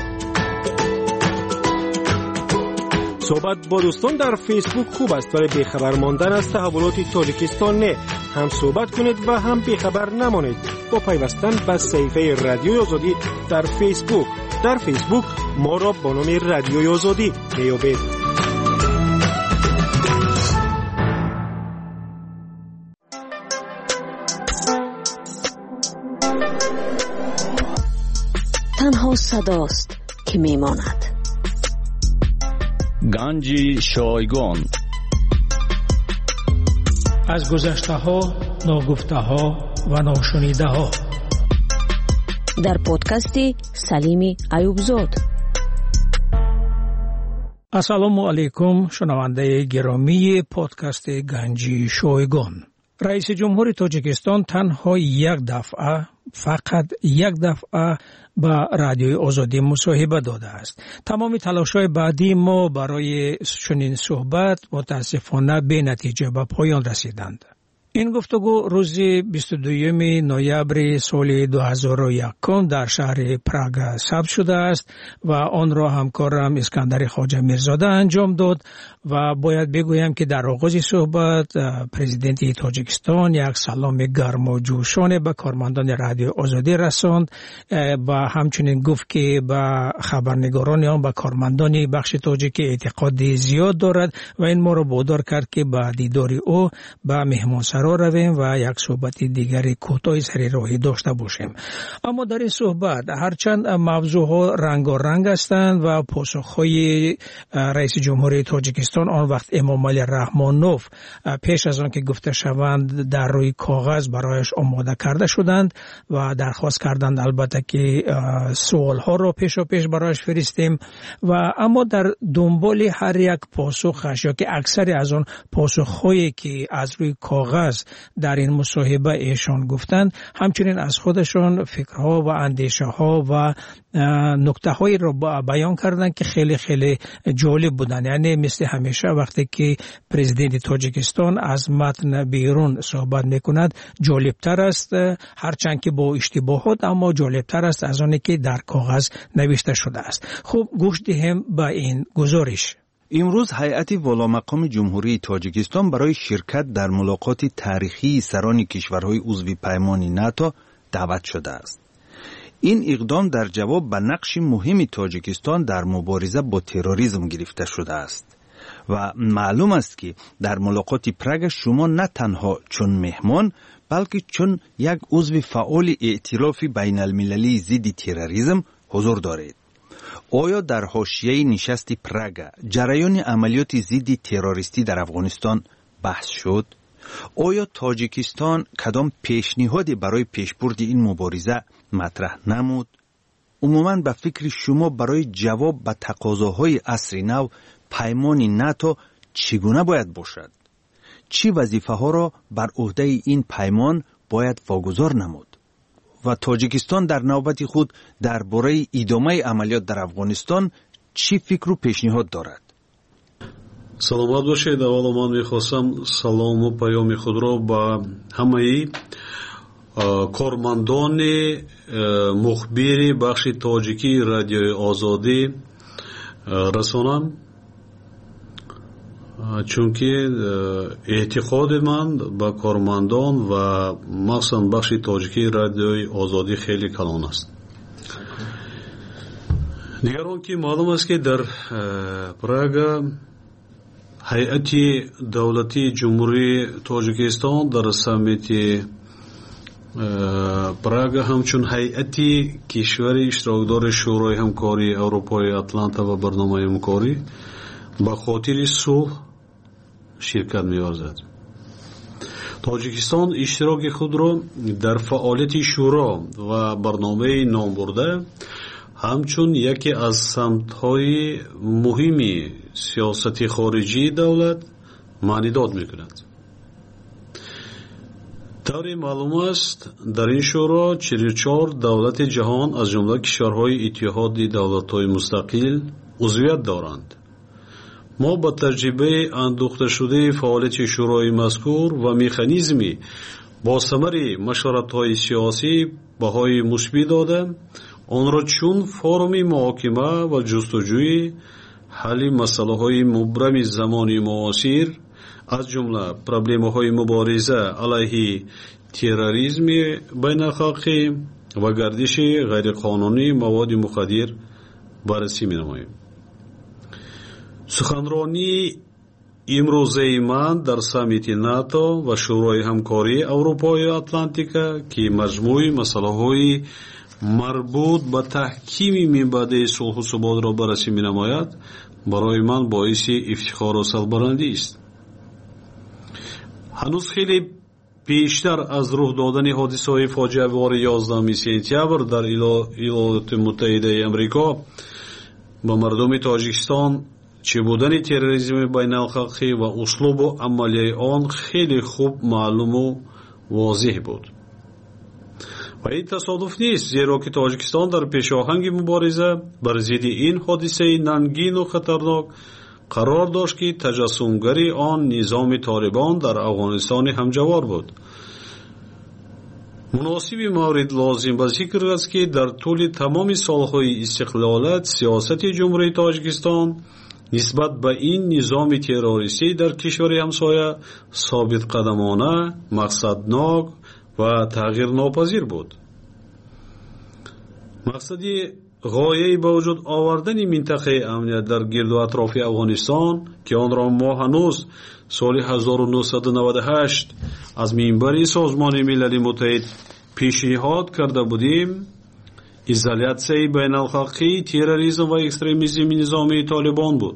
صحبت با دوستان در فیسبوک خوب است ولی بیخبر ماندن از تحولات تاجیکستان نه. هم صحبت کنید و هم بیخبر نمانید با پیوستن به صفحه رادیوی آزادی در فیسبوک. در فیسبوک ما را با نام رادیوی آزادی بیابید. تنها صداست که میماند. گنج شایگان. از گذشته ها، ناگفته ها و ناشنیده ها. در پادکستی سلیمی ایوبزاد. السلام علیکم شنونده گرامی پادکست گنج شایگان. رئیس جمهور تاجیکستان تنها یک دفعه فقط یک دفعه با رادیوی آزادی مصاحبه داده است. تمام تلاش‌های بعدی ما برای چنین صحبت متاسفانه به نتیجه به پایان رسیدند. این گفتگو روز بیست و دوم نوامبر سال دو هزار و یک در شهر پراگ ثبت شده است و آن را همکارم اسکندر خواجه میرزاده انجام داد و باید بگویم که در آغاز صحبت پرزیدنت تاجیکستان یک سلام گرم و جوشانه به کارمندان رادیو آزادی رساند و همچنین گفت که به خبرنگاران آن به کارمندان بخش تاجیک اعتقاد زیاد دارد و این ما را وادار کرد که به دیدار او به مهمانسرا رویم و یک صحبت دیگری کوتاه سر راهی داشته باشیم. اما در این صحبت هرچند موضوعها رنگارنگ هستند و پاسخهای رئیس جمهوری تاجیکستان آن وقت امام علی رحمانوف پیش از آن که گفته شوند در روی کاغذ برایش آماده کرده شدند و درخواست کردند البته که سوالها را پیشا پیش برایش فرستیم و اما در دنبال هر یک پاسخش یا که اکثر از آن پاسخهایی که از روی کاغذ در این مصاحبه ایشان گفتند همچنین از خودشان فکرها و اندیشه ها و نکته هایی را بیان کردند که خیلی خیلی جالب بودند. یعنی مثل همیشه وقتی که پرزیدنت تاجیکستان از متن بیرون صحبت میکند جالب تر است، هرچند که با اشتباهات اما جالب تر است از آنی که در کاغذ نوشته شده است. خوب گوش دهیم به این گزارش. امروز هیئت والامقام جمهوری تاجیکستان برای شرکت در ملاقات تاریخی سران کشورهای عضو پیمان ناتو دعوت شده است. این اقدام در جواب به نقش مهم تاجیکستان در مبارزه با تروریسم گرفته شده است و معلوم است که در ملاقات پراگ شما نه تنها چون مهمان بلکه چون یک عضو فعال ائتلاف بین المللی ضد تروریسم حضور دارید. آیا در حاشیه نشست پراگ جریان عملیات ضد تروریستی در افغانستان بحث شد؟ آیا تاجیکستان کدام پیشنهادی برای پیشبرد این مبارزه مطرح نمود؟ عموماً به فکر شما برای جواب به تقاضاهای عصر نو پیمان ناتو چگونه باید باشد؟ چی وظیفه ها را بر عهده این پیمان باید واگذار نمود؟ و تاجیکستان در نوبت خود درباره ادامه عملیات در افغانستان چی فکر و پیشنهاد دارد؟ саломат бошед. аввало ман мехостам салому паёми худро ба ҳамаи кормандони мухбири бахши тоҷикии радиои озодӣ расонам, чунки эътиқоди ман ба кормандон ва махсусан бахши тоҷикии радиои озодӣ хеле калон аст. дигар он ки маълум аст ки дар Прага ҳайати давлатии ҷумҳурии Тоҷикистон дар саммити Прага ҳамчун ҳайати кишвари иштирокдори шӯрои ҳамкории Аврупои Атланта ва барномаи ҳамкорӣ ба хотири сулҳ ширкат меварзад. Тоҷикистон иштироки худро дар фаъолияти шӯро ва барномаи номбурда ҳамчун яке аз самтҳои муҳими сиёсати хориҷии давлат маънидод мекунад. тавре маълум аст дар ин шӯро чилу чор давлати ҷаҳон аз ҷумла кишварҳои иттиҳоди давлатҳои мустақил узвият доранд. мо ба таҷрибаи андӯхташудаи фаъолияти шӯрои мазкур ва механизми босамари машваратҳои сиёсӣ баҳои мусбӣ дода, онро чун форуми муҳокима ва ҷустуҷӯи ҳалли масъалаҳои мубрами замони муосир, аз ҷумла проблемаҳои мубориза алайҳи терроризми байналхалқӣ ва гардиши ғайриқонунии маводи мухаддир баррасӣ менамоем. суханронии имрӯзаи ман дар саммити НАТО ва шӯрои ҳамкории Аврупои Атлантика ки маҷмӯи масъалаҳои марбут ба таҳкими минбаъдаи сулҳу суботро баррасӣ менамояд, барои ман боиси ифтихору сарбаландӣ аст. ҳанӯз хеле пештар аз рӯҳ додани ҳодисаҳои фоҷиавори ёздаҳуми сентябр дар иёлоти муттаҳидаи амрико ба мардуми Тоҷикистон чӣ будани терроризми байналхалқӣ ва услубу амалияи он хеле хуб маълуму возеҳ буд. ва ин тасодуф нест, зеро ки Тоҷикистон дар пешоҳанги мубориза бар зидди ин ҳодисаи нангину хатарнок қарор дошт ки таҷассумгари он низоми Толибон дар Афғонистони ҳамҷавор буд. муносиби маврид лозим ба зикр аст ки дар тӯли тамоми солҳои истиқлолат сиёсати ҷумҳурии Тоҷикистон нисбат ба ин низоми террористӣ дар кишвари ҳамсоя собитқадамона, мақсаднок ва тағйирнопазир буд. мақсади ғояи ба вуҷуд овардани минтақаи амният дар гирду атрофи Афғонистон ки онро мо ҳанӯз соли ҳазору нӯҳсаду наваду ҳашт аз минбари Созмони Милали Муттаҳид пешниҳод карда будем, изолятсияи байналхалқии терроризм ва экстремизми низомии Толибон буд.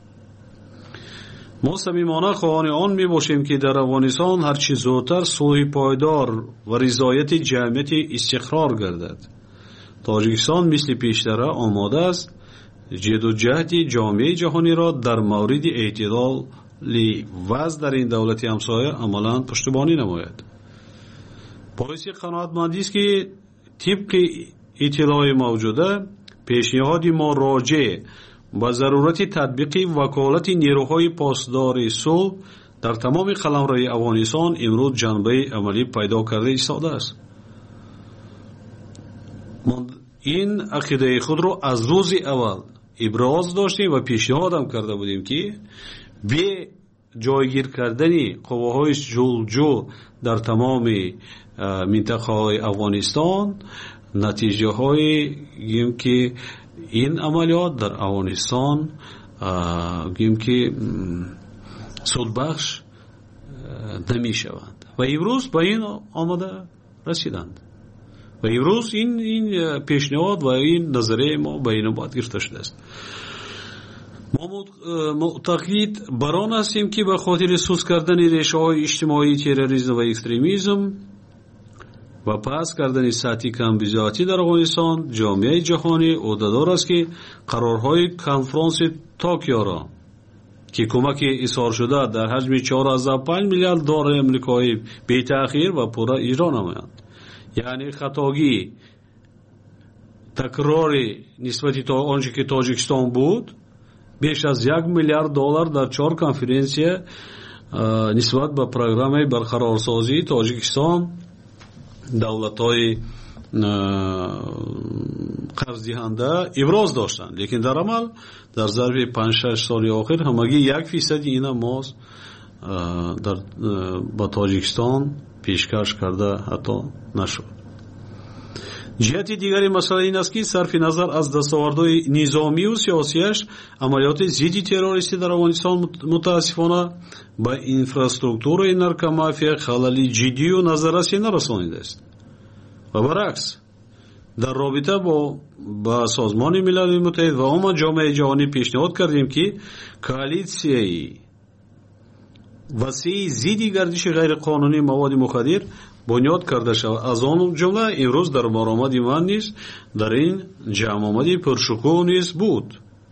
мо самимона хоҳони он мебошем ки дар Афғонистон ҳарчи зудтар сулҳи пойдор ва ризояти ҷамъияти истиқрор гардад. Тоҷикистон мисли пештара омода аст ҷиддуҷаҳди ҷомеаи ҷаҳониро дар мавриди эътидоли вазъ дар ин давлати ҳамсоя амалан пуштибонӣ намояд. боиси қаноатмандист ки тибқи иттилои мавҷуда пешниҳоди мо роҷеъ ба зарурати татбиқи ваколати нерӯҳои посдори сулҳ дар тамоми қаламрои Афғонистон имрӯз ҷанбаи амалӣ пайдо карда истодааст. ин ақидаи худро аз рӯзи аввал иброз доштем ва пешниҳодам карда будем ки бе ҷойгир кардани қувваҳои ҷулҷӯ дар тамоми минтақаҳои Афғонистон натиҷаҳои гӯем ки ин амалиёт дар Афғонистон гӯем ки судбахш намешаванд ва имрӯз ба ин омада расиданд. ва имрӯз ин ин пешниҳод ва ин назарияи мо ба инобат гирифта шудааст. мо муътақид бар он ҳастем ки ба хотири суст кардани решаҳои иҷтимоии терроризм ва экстремизм ва паст кардани сатҳи камбизоатӣ дар Афғонистон ҷомеаи ҷаҳонӣ ӯҳдадор аст ки қарорҳои конфронси Токиоро ки кӯмаки изҳоршуда дар ҳаҷми чороздаҳ панҷ миллиард доллари амрикоӣ бетаъхир ва пурра иҷро намоянд. یعنی خطاگی تکراری نسبتی تا آنچه که تاجیکستان بود بیش از یک میلیارد دلار در چهار کنفرانسیه نسبت به پروگرام برقرارسازی تاجیکستان دولت‌های قرض دهنده ابراز داشتند، لیکن در عمل در ظرف پنج شش سال آخر همگی یک فیصد اینا ما در با تاجیکستان پیشکش کرده حتی نشد. جهت دیگری مسئله این است که صرف نظر از دستاوردهای نظامی و سیاسیش عملیات ضد تروریستی در افغانستان متاسفانه با اینفراستراکچور نارکومافیا خللی جدی و نظررسی نرسانیده است و برعکس در رابطه با با سازمان ملل متحد و عموم جامعه جهانی پیشنهاد کردیم که کوالیسیای وسیع ضد گردش غیرقانونی مواد مخدر بنیاد کرده شود. از آن جمله امروز در برآمد من نیز در این جمع آمدی پرشکوه نیز بود.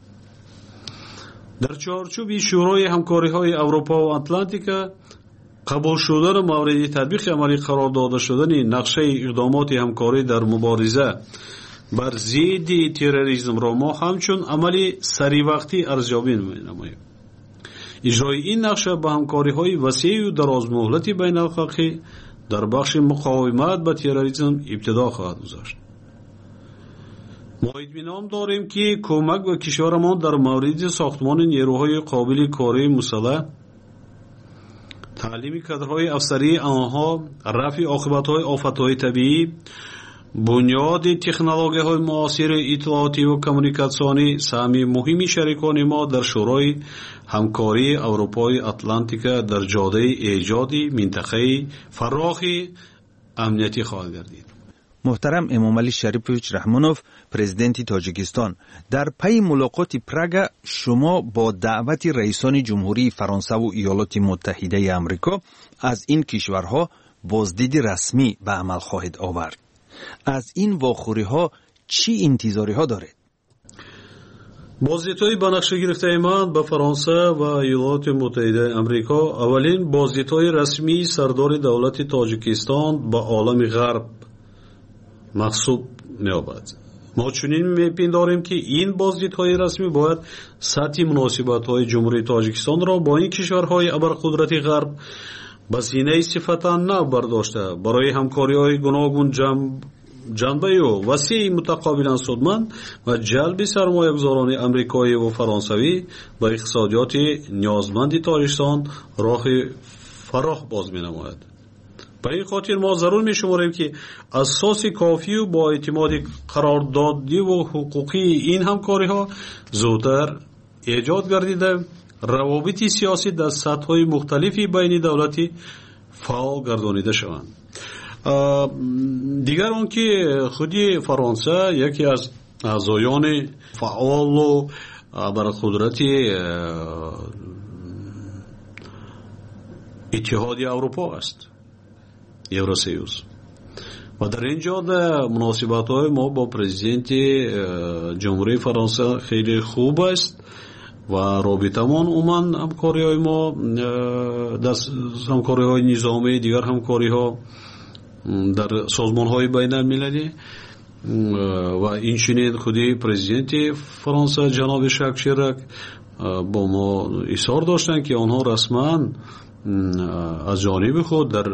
در چارچوب شورای همکاری‌های اروپا و اتلانتیکا قبول شدن مورد تطبیق عملی قرار داده شدن نقشه اقدامات همکاری در مبارزه بر ضد تروریسم را ما همچون عملی سری وقتی ارزیابی می‌نماییم. اجرای این نقشه به همکاری‌های وسیع و دراز مهلتی بین الخلقی در بخش مقاومت به تروریسم ابتدا خواهد گذاشت. ما اطمینان داریم که کمک به کشورمان در مورد ساختمان نیروهای قابل کاری مسلح، تعلیم کادرهای افسری آنها، رفع عاقبت‌های آفت‌های طبیعی، بنیاد تکنولوژی‌های معاصر اطلاعاتی و کمیونیکاسیونی سهمی مهمی شریکان ما در شورای همکاری اروپای اتلانتیکا در جاده ایجاد منطقه فراخ امنیتی خواهد گردید. محترم امامعلی شریفویچ رحمانوف، پرزیدنت تاجیکستان، در پی ملاقات پراگ شما با دعوت رئیسان جمهوری فرانسه و ایالات متحده آمریکا از این کشورها بازدید رسمی به عمل خواهید آورد. از این واخوری‌ها چی انتظاری‌ها دارید؟ بازدیدهای به نقشه گرفته من به فرانسه و ایالات متحده آمریکا اولین بازدیدهای رسمی سردار دولت تاجیکستان به عالم غرب محسوب می‌یابد. ما چنین می‌پنداریم که این بازدیدهای رسمی باید سطح مناسبت‌های جمهوری تاجیکستان را با این کشورهای ابرقدرت غرب به سینه صفتا نو برداشته برای همکاری‌های گوناگون جمع جنبه و وسیع متقابلا سودمند و جلب سرمایه‌گذاران آمریکایی و فرانسوی به اقتصادیات نیازمند تاجیکستان راه فراخ باز می‌نماید. به این خاطر ما ضرور می‌شماریم که اساس کافی و با اعتماد قراردادی و حقوقی این همکاری‌ها زودتر ایجاد گردیده روابط سیاسی در سطح‌های مختلفی بین دولتی فعال گردانیده شوند. دیگر آن که خودی فرانسه یکی از اعضایان فعال و ابرقدرت اتحاد اروپا است، یوراسیوس، و در اینجا مناسبت‌های ما با پرزیدنت جمهوری فرانسه خیلی خوب است و رابطه‌مان عموماً همکاری‌های ما در همکاری‌های نظامی، دیگر همکاری‌ها در سازمان‌های بین‌المللی و این چنین خودی پرزیدنت فرانسه جناب ژاک شیراک با ما اصرار داشتند که آنها رسما از جانب خود در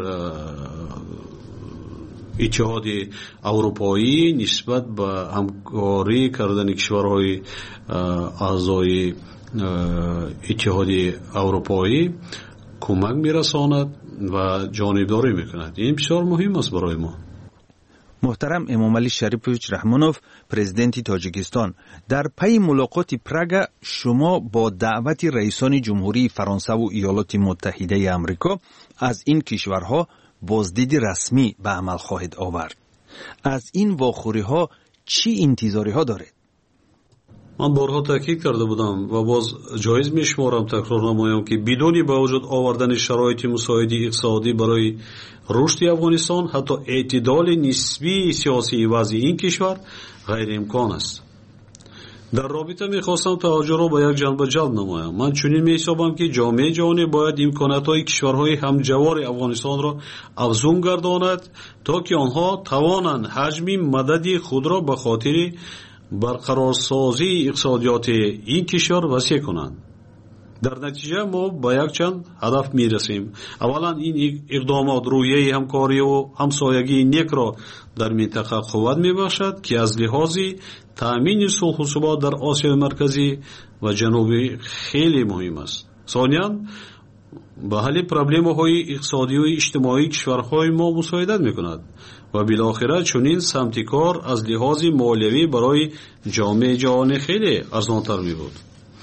اتحاد اروپایی نسبت به همکاری کردن کشورهای اعضای اتحاد اروپایی کمک میرساند و جانبداری میکند. این بسیار مهم است برای ما. محترم امامعلی شریفویچ رحمانوف، پرزیدنت تاجیکستان، در پی ملاقات پراگ شما با دعوت رئیسان جمهوری فرانسه و ایالات متحده آمریکا از این کشورها بازدید رسمی به عمل خواهید آورد. از این واخوری‌ها چی انتظاری‌ها دارید؟ من بارها تاکید کرده بودم و باز جایز میشمارم تکرار نمایم که بدون با وجود آوردن شرایط مساعد اقتصادی برای رشد افغانستان حتی اعتدال نسبی سیاسی وضع این کشور غیر امکان است. дар робита мехостам таваҷҷӯҳро ба як ҷанба ҷалб намоям. Ман чунин меҳисобам, ки ҷомеаи ҷаҳонӣ бояд имкониятҳои кишварҳои ҳамҷавори Афғонистонро афзун гардонад, то ки онҳо тавонанд ҳаҷми мадади худро ба хотири барқарорсозии иқтисодиёти ин кишвар васеъ кунанд. дар натиҷа мо ба якчанд ҳадаф мерасем. аввалан ин иқдомот рӯҳияи ҳамкориву ҳамсоягии некро дар минтақа қувват мебахшад, ки аз лиҳози таъмини сулҳу субот дар осиёи марказӣ ва ҷанубӣ хеле муҳим аст. сониян ба ҳалли проблемаҳои иқтисодию иҷтимоии кишварҳои мо мусоидат мекунад ва билохира чунин самти кор аз лиҳози молиявӣ барои ҷомеаи ҷаҳонӣ хеле арзонтар мебуд.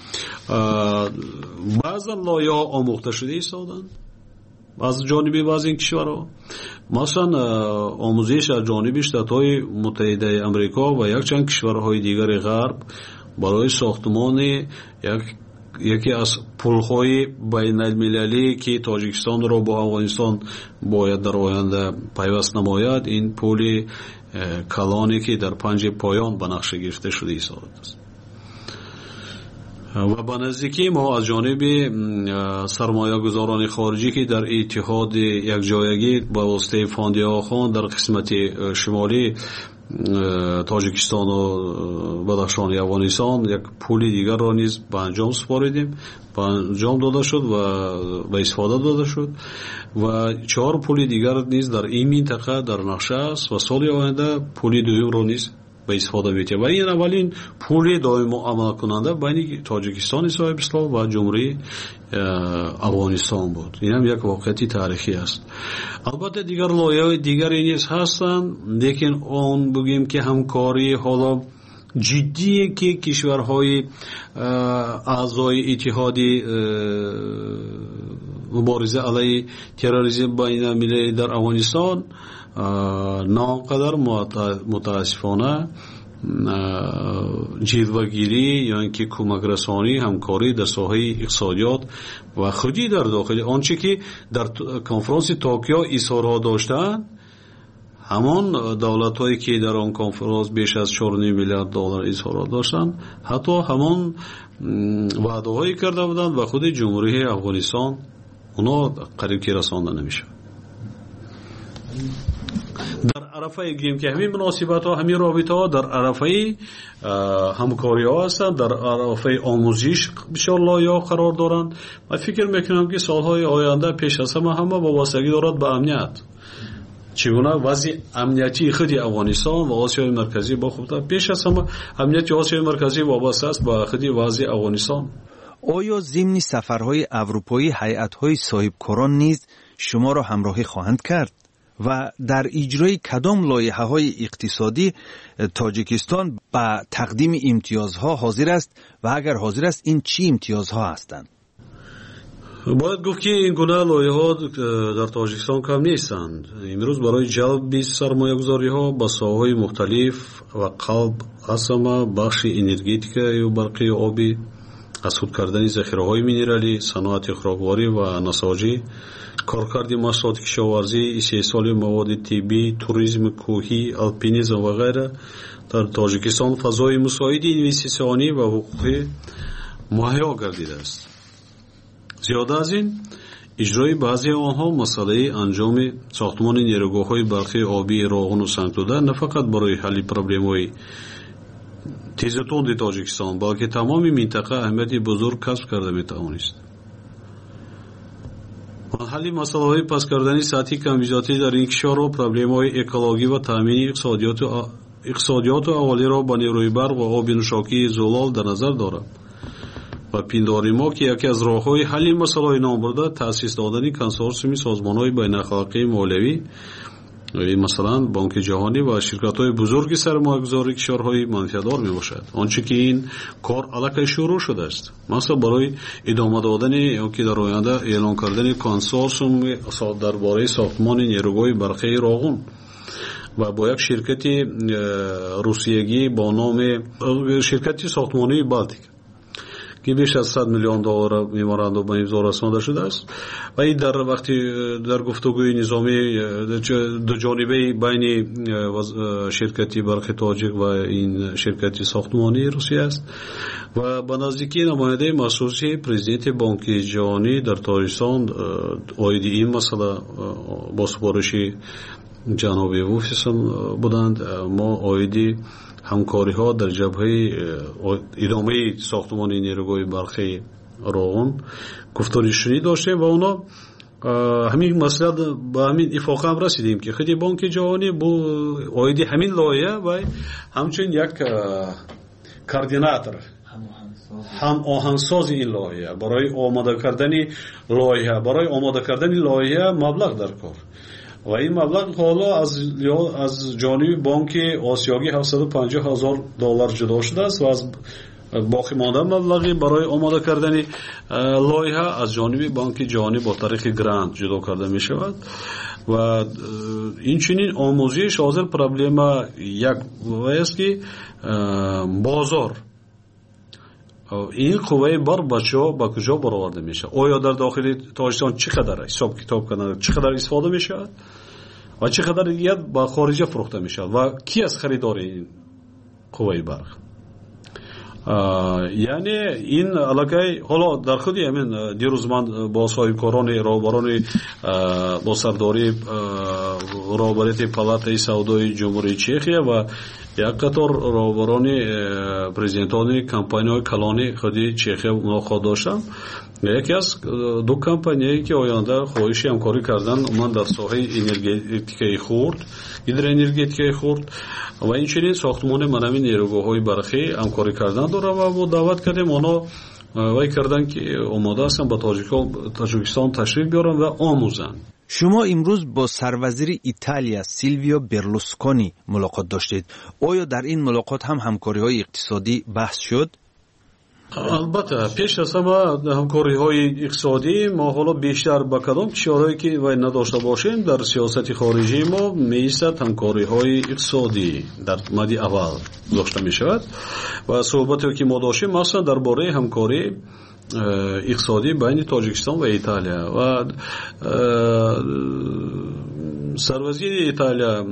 баъзан лоиҳаҳо омӯхта шуда истоданд аз ҷониби баъзе кишварҳо. масалан омӯзиш аз ҷониби Штатҳои Муттаҳидаи Амрико ва якчанд кишварҳои дигари ғарб барои сохтмони як яке аз пулҳои байналмилалӣ, ки Тоҷикистонро бо Афғонистон бояд дар оянда пайваст намояд, ин пули калоне, ки дар панҷи поён ба нақша гирифта шуда истодад аст. ва ба наздикӣ мо аз ҷониби сармоягузорони хориҷӣ, ки дар иттиҳоди якҷоягӣ ба воситаи фонди Охон дар қисмати шимолӣ Тоҷикистону Бадахшони Афғонистон як пули дигарро низ ба анҷом супоридем, ба анҷом дода шуд ва ба истифода дода шуд ва чаҳор пули дигар низ дар ин минтақа дар нақша аст ва соли оянда пули дуюмро низ ба истифода метиҳад. ва ин аввалин пули доимо амалкунанда байни Тоҷикистони соҳибислом ва ҷумҳурии Афғонистон буд. ин ҳам як воқеияти таърихӣ аст. албатта дигар лоиҳаҳои дигаре низ ҳастанд, лекин он бигӯем ки ҳамкории ҳоло ҷиддие, ки кишварҳои аъзои иттиҳоди мубориза алайҳи терроризм байналмилалӣ дар Афғонистон на он қадар мутаассифона ҷилвагирӣ ё ин ки кӯмакрасонӣ, ҳамкорӣ дар соҳаи иқтисодиёт ва худӣ дар дохили онче ки дар конфронси Токио изҳорҳо доштаанд, ҳамон давлатҳое ки дар он конфронс беш аз чаҳор و نیم миллиард доллар изҳорот доштанд, ҳатто ҳамон ваъдаҳое карда буданд ва худи ҷумҳурии Афғонистон онҳо қариб ки расонда намешавад. дар арафаи гӯем ки ҳамин муносибатҳо, ҳамин робитаҳо дар арафаи ҳамкориҳо ҳастанд, дар арафаи омӯзиш бисёр лоиҳаҳо қарор доранд. ман фикр мекунам ки солҳои оянда пеш аз ҳама ҳама вобастагӣ дорад ба амният. чӣ гуна вазъи амниятии худи Афғонистон ва Осиёи марказӣ бо хубтар. пеш аз ҳама амнияти Осиёи марказӣ вобаста аст ба худи вазъи Афғонистон. оё зимни сафарҳои аврупоӣ ҳайатҳои соҳибкорон низ шуморо ҳамроҳӣ хоҳанд кард ва дар иҷрои кадом лоиҳаҳои иқтисодӣ Тоҷикистон ба тақдими имтиёзҳо ҳозир аст ва агар ҳозир аст, ин чӣ имтиёзҳо ҳастанд? бояд гуфт ки ин гуна лоиҳаҳо дар Тоҷикистон кам нестанд. имрӯз барои ҷалби сармоягузориҳо ба соҳаҳои мухталиф ва қалб асама бахши энергетикаю барқию оби, аз худ кардани захираҳои минералӣ, саноати хӯрокворӣ ва насоҷӣ, коркарди маҳсулоти кишоварзӣ, истеҳсоли маводи тиббӣ, туризми кӯҳӣ, алпинизм ва ғайра дар Тоҷикистон фазои мусоиди инвеститсионӣ ва ҳуқуқӣ муҳайё гардидааст. зиёда аз ин, иҷрои баъзеи онҳо масъалаи анҷоми сохтмони нерӯгоҳҳои барқии обии Роғуну Сангтуда на фақат барои ҳалли проблемаҳои тезутунди Тоҷикистон, балки тамоми минтақа аҳамияти бузург касб карда метавонист. ҳалли масъалаҳои паст кардани сатҳи камбизотӣ дар ин кишварҳо, проблемаҳои экологӣ ва таъмини иқтисодиёту аҳолиро ба нерӯи барқ ва оби нӯшокии зулол дар назар дорад ва пиндори мо ки яке аз роҳҳои ҳалли масъалаҳои номбурда таъсис додани консорсиуми созмонҳои байналхалқии молиявӣ, масалан Бонки ҷаҳонӣ ва ширкатҳои бузурги сармоягузории кишварҳои манфиатдор мебошад. онче ки ин кор аллакай шурӯъ шудааст, масалан барои идома додани ки дар оянда эълон кардани консорсиуми дар бораи сохтмони нерӯгоҳи барқии Роғун ва бо як ширкати русиягӣ бо номи ширкати сохтмонии Балтик. که بیش از صد میلیون دلار ممورندوم به امضا رسانده شده است و این در وقتی در گفتگوی نظامی دو جانبه بین شرکتی برق تاجیک و این شرکتی ساختمانی روسیه است و به نزدیکی نماینده مخصوصی پرزیدنت بانک جهانی در تاجیکستان اوید این مسئله با سپارش جناب ووفیسم بودند. ما اویدی همکاری ها در جبهه ادامه ساختمان نیروگاه برقی روغن گفتاری شنی داشتیم و اونا همین مسئله به همین اتفاق هم رسیدیم که خیلی بانک جهانی با اویدی همین لایحه و همچنین یک کوردیناتور هم آهنگساز این لایحه برای آماده کردن لایحه برای آماده کردن لایحه مبلغ در کار و این مبلغ حالا از از جانب بانک آسیایی هفتصد و پنجاه هزار دلار جدا شده است و از باقی مانده مبلغی برای آماده کردن لایحه از جانب بانک جهانی با طریق گرانت جدا کرده می شود و این چنین آموزش حاضر پرابلم یک است که بازار این قوه بار بچه‌ها با کجا برآورده میشه؟ آیا در داخل تاجیکستان چقدر حساب کتاب کنند، چقدر استفاده میشه و چقدر دیگه با خارج فروخته میشه و کی از خریدار این قوه برق؟ یعنی این علاقه حالا در خودی همین دیروز من با صاحبکاران راهبران با سرداری راهبری پالاتای سودای جمهوری چخیه و یک قطار راهبران پرزیدنتان کمپانی‌های کلانی خودی چخیه ملاقات داشتم. یکی از دو کمپانیایی که آینده خواهش همکاری کردن من در ساحه انرژتیکی خرد هیدروانرژتیکی خرد و این چنین ساختمان منوی نیروگاه‌های برقی همکاری کردن داره و ما دعوت کردیم اونا وای کردن که آماده هستن با تاجیکستان تشریف بیارن و آموزن. شما امروز با سروزیر ایتالیا سیلویو برلوسکونی ملاقات داشتید. آیا در این ملاقات هم همکاری‌های اقتصادی بحث شد؟ البته پیش از همه همکاری های اقتصادی ما حالا بیشتر با کدام کشورهایی که وای نداشته باشیم در سیاست خارجی ما میستد همکاری های اقتصادی در مد اول داشته می شود و صحبتی که ما داشتیم مثلا درباره همکاری اقتصادی بین تاجیکستان و ایتالیا و سروزیر ایتالیا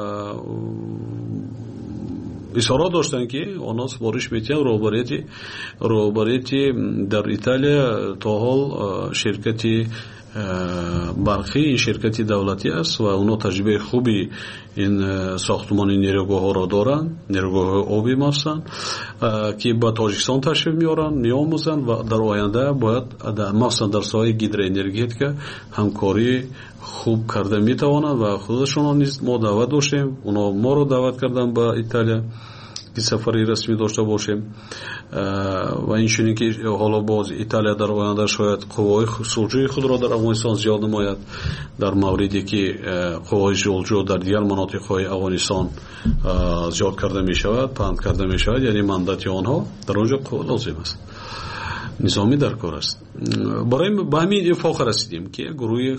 اصرار داشتن که اونا سپارش میتین روبریتی روبریتی در ایتالیا تا حال شرکتی برقی این شرکتی دولتی است و اونا تجربه خوبی این ساختمان نیروگاه ها را دارن، نیروگاه آبی مثلا که با تاجیکستان تشریف میارن میآموزن و در آینده باید مثلا در ساحه هیدروانرژی همکاری خوب کرده میتوانند و خودشون نیز ما دعوت داشتیم اونا ما رو دعوت کردن با ایتالیا که سفری رسمی داشته باشیم و این چنین که حالا باز ایتالیا در آینده شاید قوای صلحجویی خود را در افغانستان زیاد نماید در موردی که قوای صلحجو در دیگر مناطق‌های افغانستان زیاد کرده می شود پند کرده می شود یعنی مندت آنها در آنجا لازم است نظامی در کار است. برای به همین اتفاق رسیدیم که گروه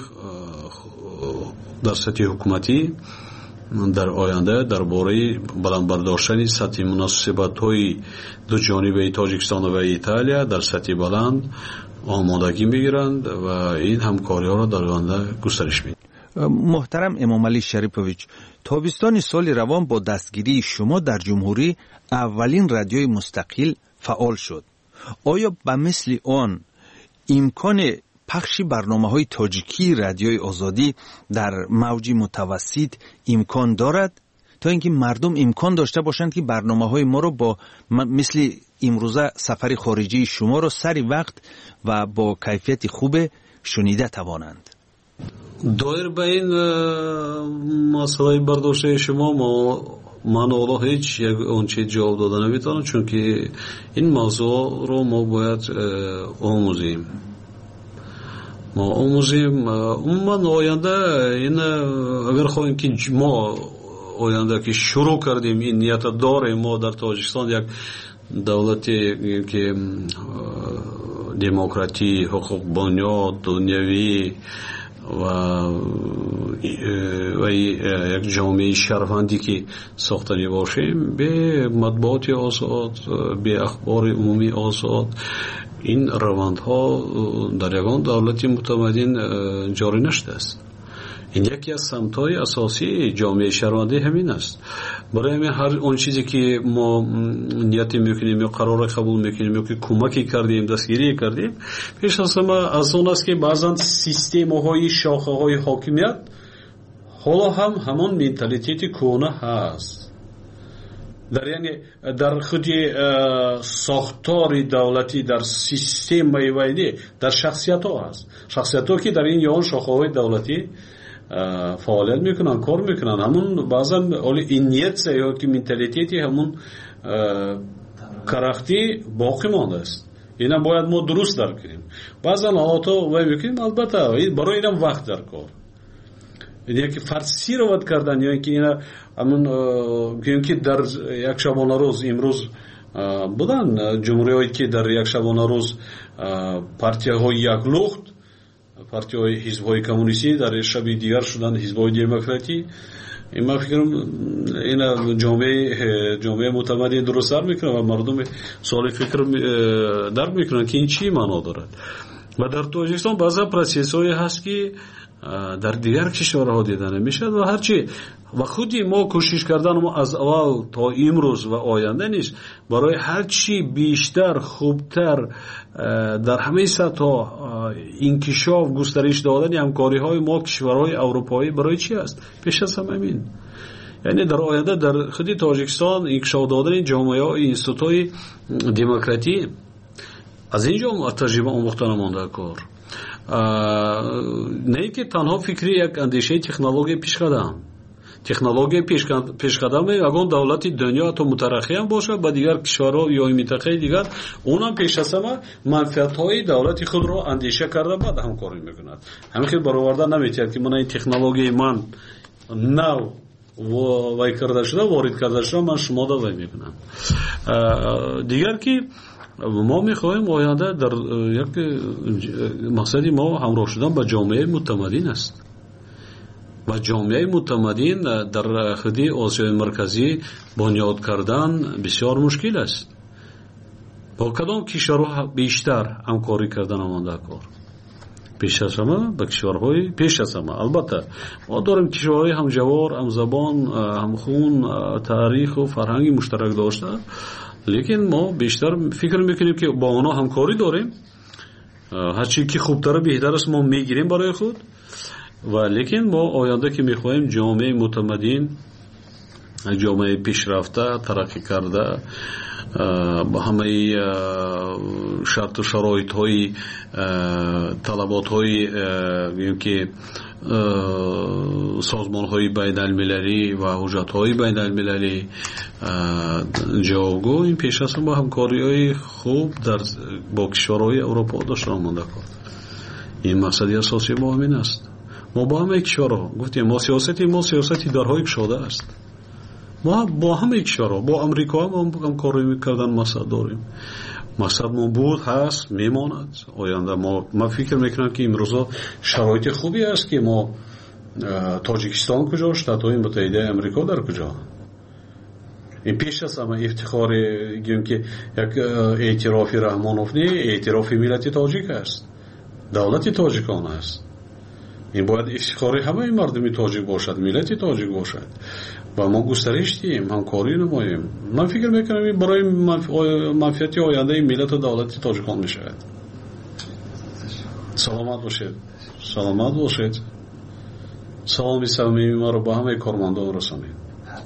در سطح حکومتی در آینده درباره بلند برداشتن سطح مناسبت‌های دو جانبه تاجیکستان و ایتالیا در سطح بلند آمادگی می‌گیرند و این همکاری‌ها را در آینده گسترش می‌دهند. محترم امام علی شریفویچ، تابستان سال روان با دستگیری شما در جمهوری اولین رادیوی مستقل فعال شد. آیا به مثل آن امکان پخش برنامه‌های تاجیکی رادیوی آزادی در موج متوسط امکان دارد تا اینکه مردم امکان داشته باشند که برنامه‌های ما رو با مثل امروزه سفر خارجی شما رو سری وقت و با کیفیت خوب شنیده توانند؟ دایر به این مسئله برداشته شما ما من اولا هیچ یک اونچه جواب داده نمیتونم چون که این موضوع رو ما باید آموزیم ما آموزیم من آینده این اگر خواهیم که ما آینده که شروع کردیم این نیت داریم ما در تاجیکستان یک دولتی که دموکراتی حقوق بنیاد دنیوی و و یک جامعه شهروندی که ساختنی باشیم به مطبوعات آزاد، به اخبار عمومی آزاد، این روندها در یگان دولت متمدن جاری نشده است. این یکی از سمت‌های اساسی جامعه شهروندی همین است. برای همین هر اون چیزی که ما نیت میکنیم یا قرار قبول میکنیم یا که کمکی کردیم، دستگیری کردیم، پیش از همه از اون است که بعضا سیستم‌های شاخه‌های حاکمیت حالا هم همون منتالیتی کهنه هست. در یعنی در خود ساختار دولتی، در سیستم میوانی، در شخصیت ها هست. شخصیت ها که در این یان شاخه‌های دولتی فعالیت میکنن، کار میکنن. همون بعضا این نیت یا که منتالیتی همون کرختی باقی مانده است. اینا باید ما درست درک کنیم. بعضا حالات ها وای میکنیم، البته برای اینم وقت در کار. یعنی که فرسی رو وقت کردن یا اینکه اینا همون که در یک شبانه روز امروز بودن جمهوری که در یک شبانه روز پارتی های یک لخت، پارتی های حزب های کمونیستی در شب دیگر شدن حزب های دموکراتی. این من فکرم این جامعه جامعه متمدن درست در میکنه و مردم سوال فکر درک میکنن که این چی معنا دارد. و در تاجیکستان بعضا پروسس های هست که در دیگر کشورها دیدن میشد و هرچی و خودی ما کوشش کردن ما از اول تا امروز و آینده نیست برای هرچی بیشتر خوبتر در همه سطح انکشاف گسترش دادن همکاری های ما کشورهای اروپایی برای چی است؟ پیش از همه همین. یعنی در آینده در خود تاجیکستان انکشاف دادن جامعه های انستیتوهای دموکراتی از اینجا تجربه آموختن مانده کار. نه که تنها فکری یک اندیشه تکنولوژی پیشقدم تکنولوژی پیشقدم اگه دولت دنیا تو مترقی هم باشه با دیگر کشورها یا منطقه دیگر اونم پیش از همه منفعت‌های دولت خود رو اندیشه کرده بعد همکاری میکند. همین که برآورده نمیتونید که من این تکنولوژی من نو و وای کرده شده وارد کرده شده من شما دا وای میکنم. دیگر که ما میخواهیم آینده در یک مقصدی ما همراه شدن با جامعه متمدن است و جامعه متمدن در خودی آسیای مرکزی بنیاد کردن بسیار مشکل است. با کدام کشورها بیشتر همکاری کردن آمانده کار؟ پیش از همه با کشورهای پیش از همه. البته ما داریم کشورهای همجوار، هم زبان، هم خون، تاریخ و فرهنگی مشترک داشته، لیکن ما بیشتر فکر میکنیم که با اونا همکاری داریم، هرچی که خوبتر بهتر است ما میگیریم برای خود. و لیکن ما آینده که میخواهیم جامعه متمدن، جامعه پیشرفته، ترقی کرده، با همه شرط و شرایط های طلبات های که سازمان های بین المللی و حجت های بین المللی جاگو این پیش از با همکاری های خوب در با کشورهای اروپا داشته آمانده کرد. این مقصدی اساسی ما همین است. ما با همه کشورها گفتیم ما سیاستی ما سیاستی درهای گشاده است. ما با همه کشورها با امریکا هم همکاری میکردن مقصد داریم. مقصد ما بود هست میماند آینده. ما ما فکر میکنم که امروزا شرایط خوبی است که ما تاجیکستان کجا، شتات‌های متحده امریکا در کجا. این پیش از همه افتخار گیم که یک اعتراف رحمانوف نه، اعتراف ملت تاجیک است، دولت تاجیکان است. این باید افتخار همه مردم تاجیک باشد، ملت تاجیک باشد و ما گسترش دیم، همکاری نماییم. من فکر میکنم این برای منفعت آینده ملت و دولت تاجیکان میشود. سلامت باشید، سلامت باشید. سلامی صمیمی ما رو با همه کارمندان رسانید.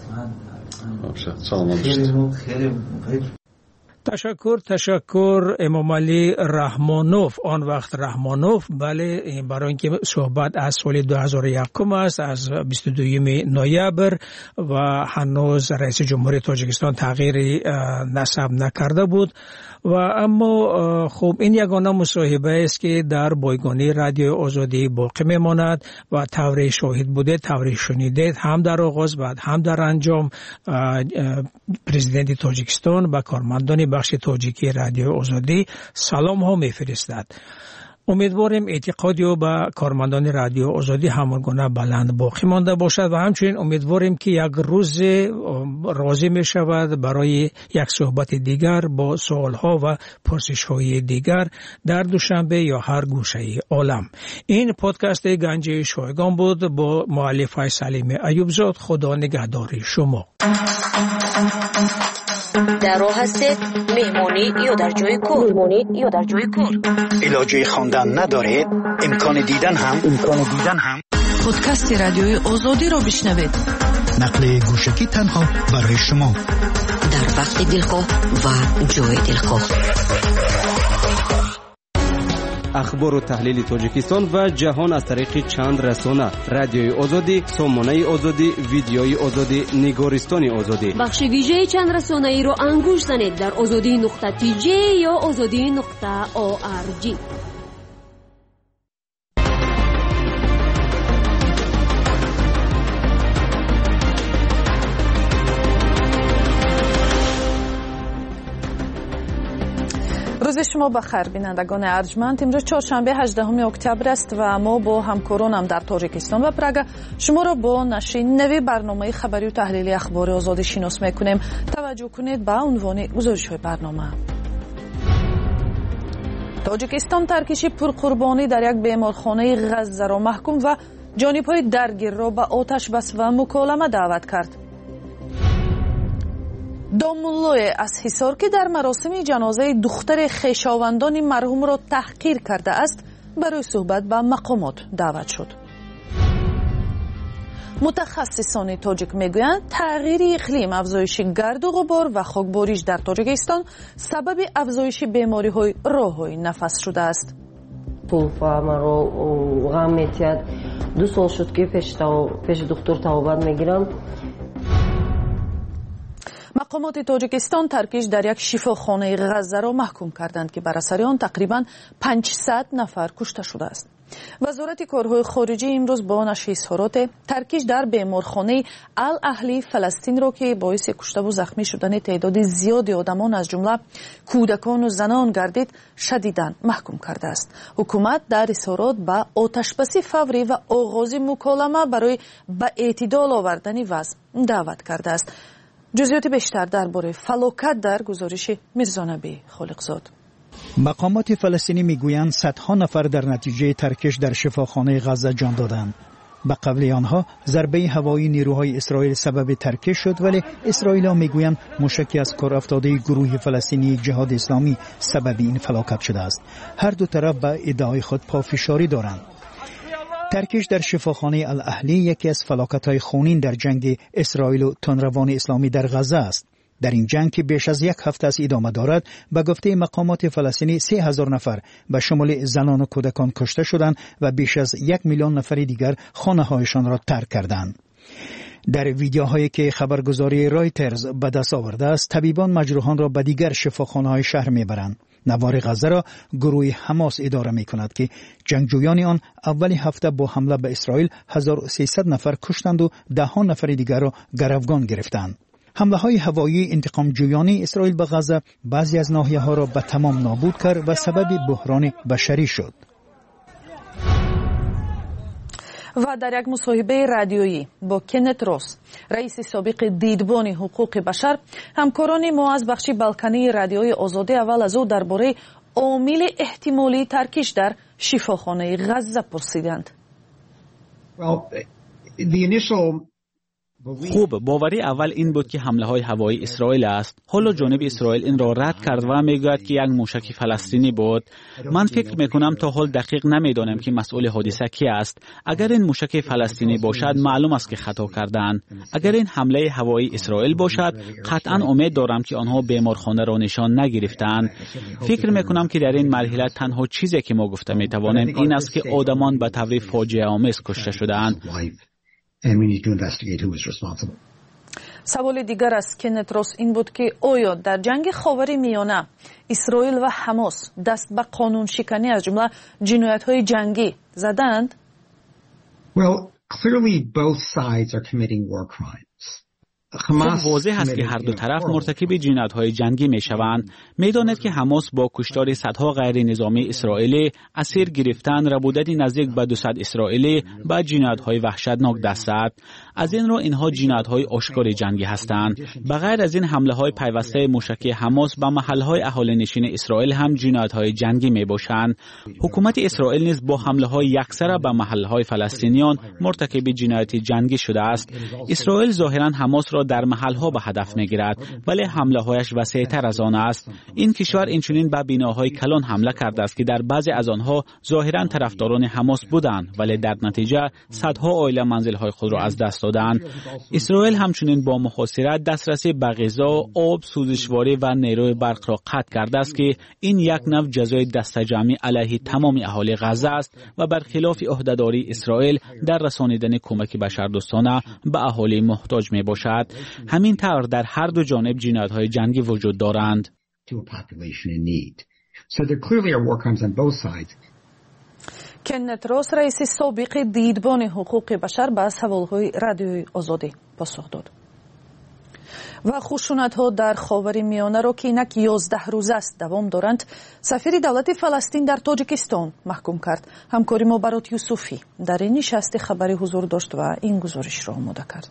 سلامت باشید. تشکر تشکر امام علی رحمانوف، آن وقت رحمانوف. بله، برای اینکه صحبت از سال دو هزار و یک است، از بیست و دوم نوامبر و هنوز رئیس جمهوری تاجیکستان تغییری نسب نکرده بود. و اما خب این یگانه مصاحبه است که در بایگانی رادیو آزادی باقی میماند و طوری شاهد بوده، طوری شنیده، هم در آغاز بعد هم در انجام پرزیدنت تاجیکستان و کارمندان بخش تاجیکی رادیو آزادی سلام ها میفرستد. امیدواریم اعتقادی و به کارمندان رادیو آزادی همانگونه بلند باقی مانده باشد و همچنین امیدواریم که یک روز راضی می شود برای یک صحبت دیگر با سوالها و پرسش‌های دیگر در دوشنبه یا هر گوشه عالم. این پادکست گنج شایگان بود با مؤلفه سلیم ایوبزاد. خدا نگهدار شما. در راه هستید مهمانی یا در جای کار مهمانی یا در جای کار علاجه خواندن ندارید امکان دیدن هم امکان دیدن هم پادکست رادیوی آزادی را بشنوید. نقل گوشکی تنها برای شما در وقت دلخواه و جای دلخواه. اخبار و تحلیل تاجیکستان و جهان از طریق چند رسانه: رادیوی آزادی، سامانه آزادی، ویدیوی آزادی، نگارستان آزادی. بخش ویژه چند رسانه ای را انگوش زنید در آزادی نقطه تی جی یا آزادی نقطه او آر جی. روز شما بخیر بینندگان ارجمند. امروز چهارشنبه هجدهم اکتبر است و ما با همکارانم در تاجیکستان و پراگ شما را با نشر نوی برنامه خبری و تحلیلی اخبار آزادی شناس میکنیم. توجه کنید به عنوان گزارش‌های برنامه. تاجیکستان ترکشی پرقربانی در یک بیمارخانه غزه را محکوم و جانب‌های درگیر را به آتش بس و مکالمه دعوت کرد. دامولوی از حصار که در مراسم جنازه دختر خویشاوندان مرحوم را تحقیر کرده است برای صحبت به مقامات دعوت شد. متخصصان تاجیک میگویند تغییر اقلیم، افزایش گرد و غبار و خاکباریش در تاجیکستان سبب افزایش بیماری های راه‌های نفس شده است. توفا مرا غم میتید. دو سال شد که پیش, پیش دکتر توابت میگیرم. مقامات تاجیکستان ترکیش در یک شفاخانه غزه را محکوم کردند که بر اثر آن تقریباً پانصد نفر کشته شده است. وزارت کارهای خارجه امروز با نشر اظهارات ترکیش در بیمارخانه الاهلی فلسطین را که باعث کشته و زخمی شدن تعداد زیادی آدمان از جمله کودکان و زنان گردید شدیداً محکوم کرده است. حکومت در اظهارات به آتشبسی فوری و آغاز مکالمه برای به اعتدال آوردن وضع دعوت کرده است. جزئیات بیشتر درباره فلاکت در گزارش میرزانبی خالقزاد. مقامات فلسطینی میگویند صدها نفر در نتیجه ترکش در شفاخانه غزه جان دادند. به قبل آنها ضربه هوایی نیروهای اسرائیل سبب ترکش شد، ولی اسرائیلی‌ها میگویند موشکی از کار افتاده گروه فلسطینی جهاد اسلامی سبب این فلاکت شده است. هر دو طرف به ادعای خود پافشاری دارند. ترکش در شفاخانه الاهلی یکی از فلاکت‌های خونین در جنگ اسرائیل و تندروان اسلامی در غزه است. در این جنگ که بیش از یک هفته از ادامه دارد، به گفته مقامات فلسطینی سه هزار نفر به شمول زنان و کودکان کشته شدند و بیش از یک میلیون نفر دیگر خانه‌هایشان را ترک کردند. در ویدیوهایی که خبرگزاری رایترز به دست آورده است، طبیبان مجروحان را به دیگر شفاخانه‌های شهر میبرند. نوار غزه را گروه حماس اداره می کند که جنگجویان آن اول هفته با حمله به اسرائیل هزار و سیصد نفر کشتند و ده ها نفر دیگر را گروگان گرفتند. حمله های هوایی انتقام جویانه اسرائیل به غزه بعضی از ناحیه ها را به تمام نابود کرد و سبب بحران بشری شد. و در یک مصاحبه رادیویی با کنت روس، رئیس سابق دیدبان حقوق بشر، همکاران ما از بخش بالکانی رادیوی آزادی اول از او درباره عامل احتمالی ترکش در شفاخانه غزه پرسیدند. Well, the initial خوب، باوری اول این بود که حمله های هوایی اسرائیل است. حالا جانب اسرائیل این را رد کرد و میگوید که یک موشک فلسطینی بود. من فکر میکنم تا حال دقیق نمیدانم که مسئول حادثه کی است. اگر این موشک فلسطینی باشد معلوم است که خطا کردند. اگر این حمله هوایی اسرائیل باشد قطعا امید دارم که آنها بیمارخانه را نشان نگرفتند. فکر میکنم که در این مرحله تنها چیزی که ما گفته میتوانیم این است که آدمان به طور فاجعه آمیز کشته شده‌اند. And we need to investigate who is responsible. سوال دیگر از کنت روس این بود که آیا در جنگ خاور میانه اسرائیل و حماس دست به قانون شکنی از جمله جنایت‌های جنگی زدند؟ Well, clearly both sides are committing war crimes. خوب واضح است که هر دو طرف مرتکب جنایت‌های جنگی می‌شوند. می‌داند که حماس با کشتار صدها غیر نظامی اسرائیلی، اسیر گرفتن، ربودن نزدیک به دویست اسرائیلی به جنایت‌های وحشتناک دست است. از این رو اینها جنایت‌های آشکار جنگی هستند. بغیر از این حمله‌های پیوسته موشکی حماس به محل‌های اهالی‌نشین اسرائیل هم جنایت‌های جنگی می‌باشند. حکومت اسرائیل نیز با حمله‌های یکسره به محل‌های فلسطینیان مرتکب جنایت جنگی شده است. اسرائیل ظاهراً حماس را در محل‌ها به هدف می‌گیرد، ولی حمله‌هایش وسیع‌تر از آن است. این کشور اینچنین به بناهای کلان حمله کرده است که در بعضی از آنها ظاهراً طرفداران حماس بودند، ولی در نتیجه صدها عائله منزل‌های خود را از دست دادند. اسرائیل همچنین با محاصره دسترسی به غذا، آب، سوزشواری و نیروی برق را قطع کرده است که این یک نوع جزای دسته‌جمعی علیه تمام اهالی غزه است و برخلاف عهده‌داری اسرائیل در رسانیدن کمک بشردوستانه به اهالی محتاج میباشد. همین طور در هر دو جانب جنایت‌های جنگی وجود دارند. کنت روس رئیس سابق دیدبان حقوق بشر به سوال‌های رادیوی آزادی پاسخ داد. و خشونت‌ها در خاورمیانه را که اینک یازده روز است دوام دارند، سفیر دولت فلسطین در تاجیکستان محکوم کرد. همکاری ما برات یوسفی در این نشست خبری حضور داشت و این گزارش را آماده کرد.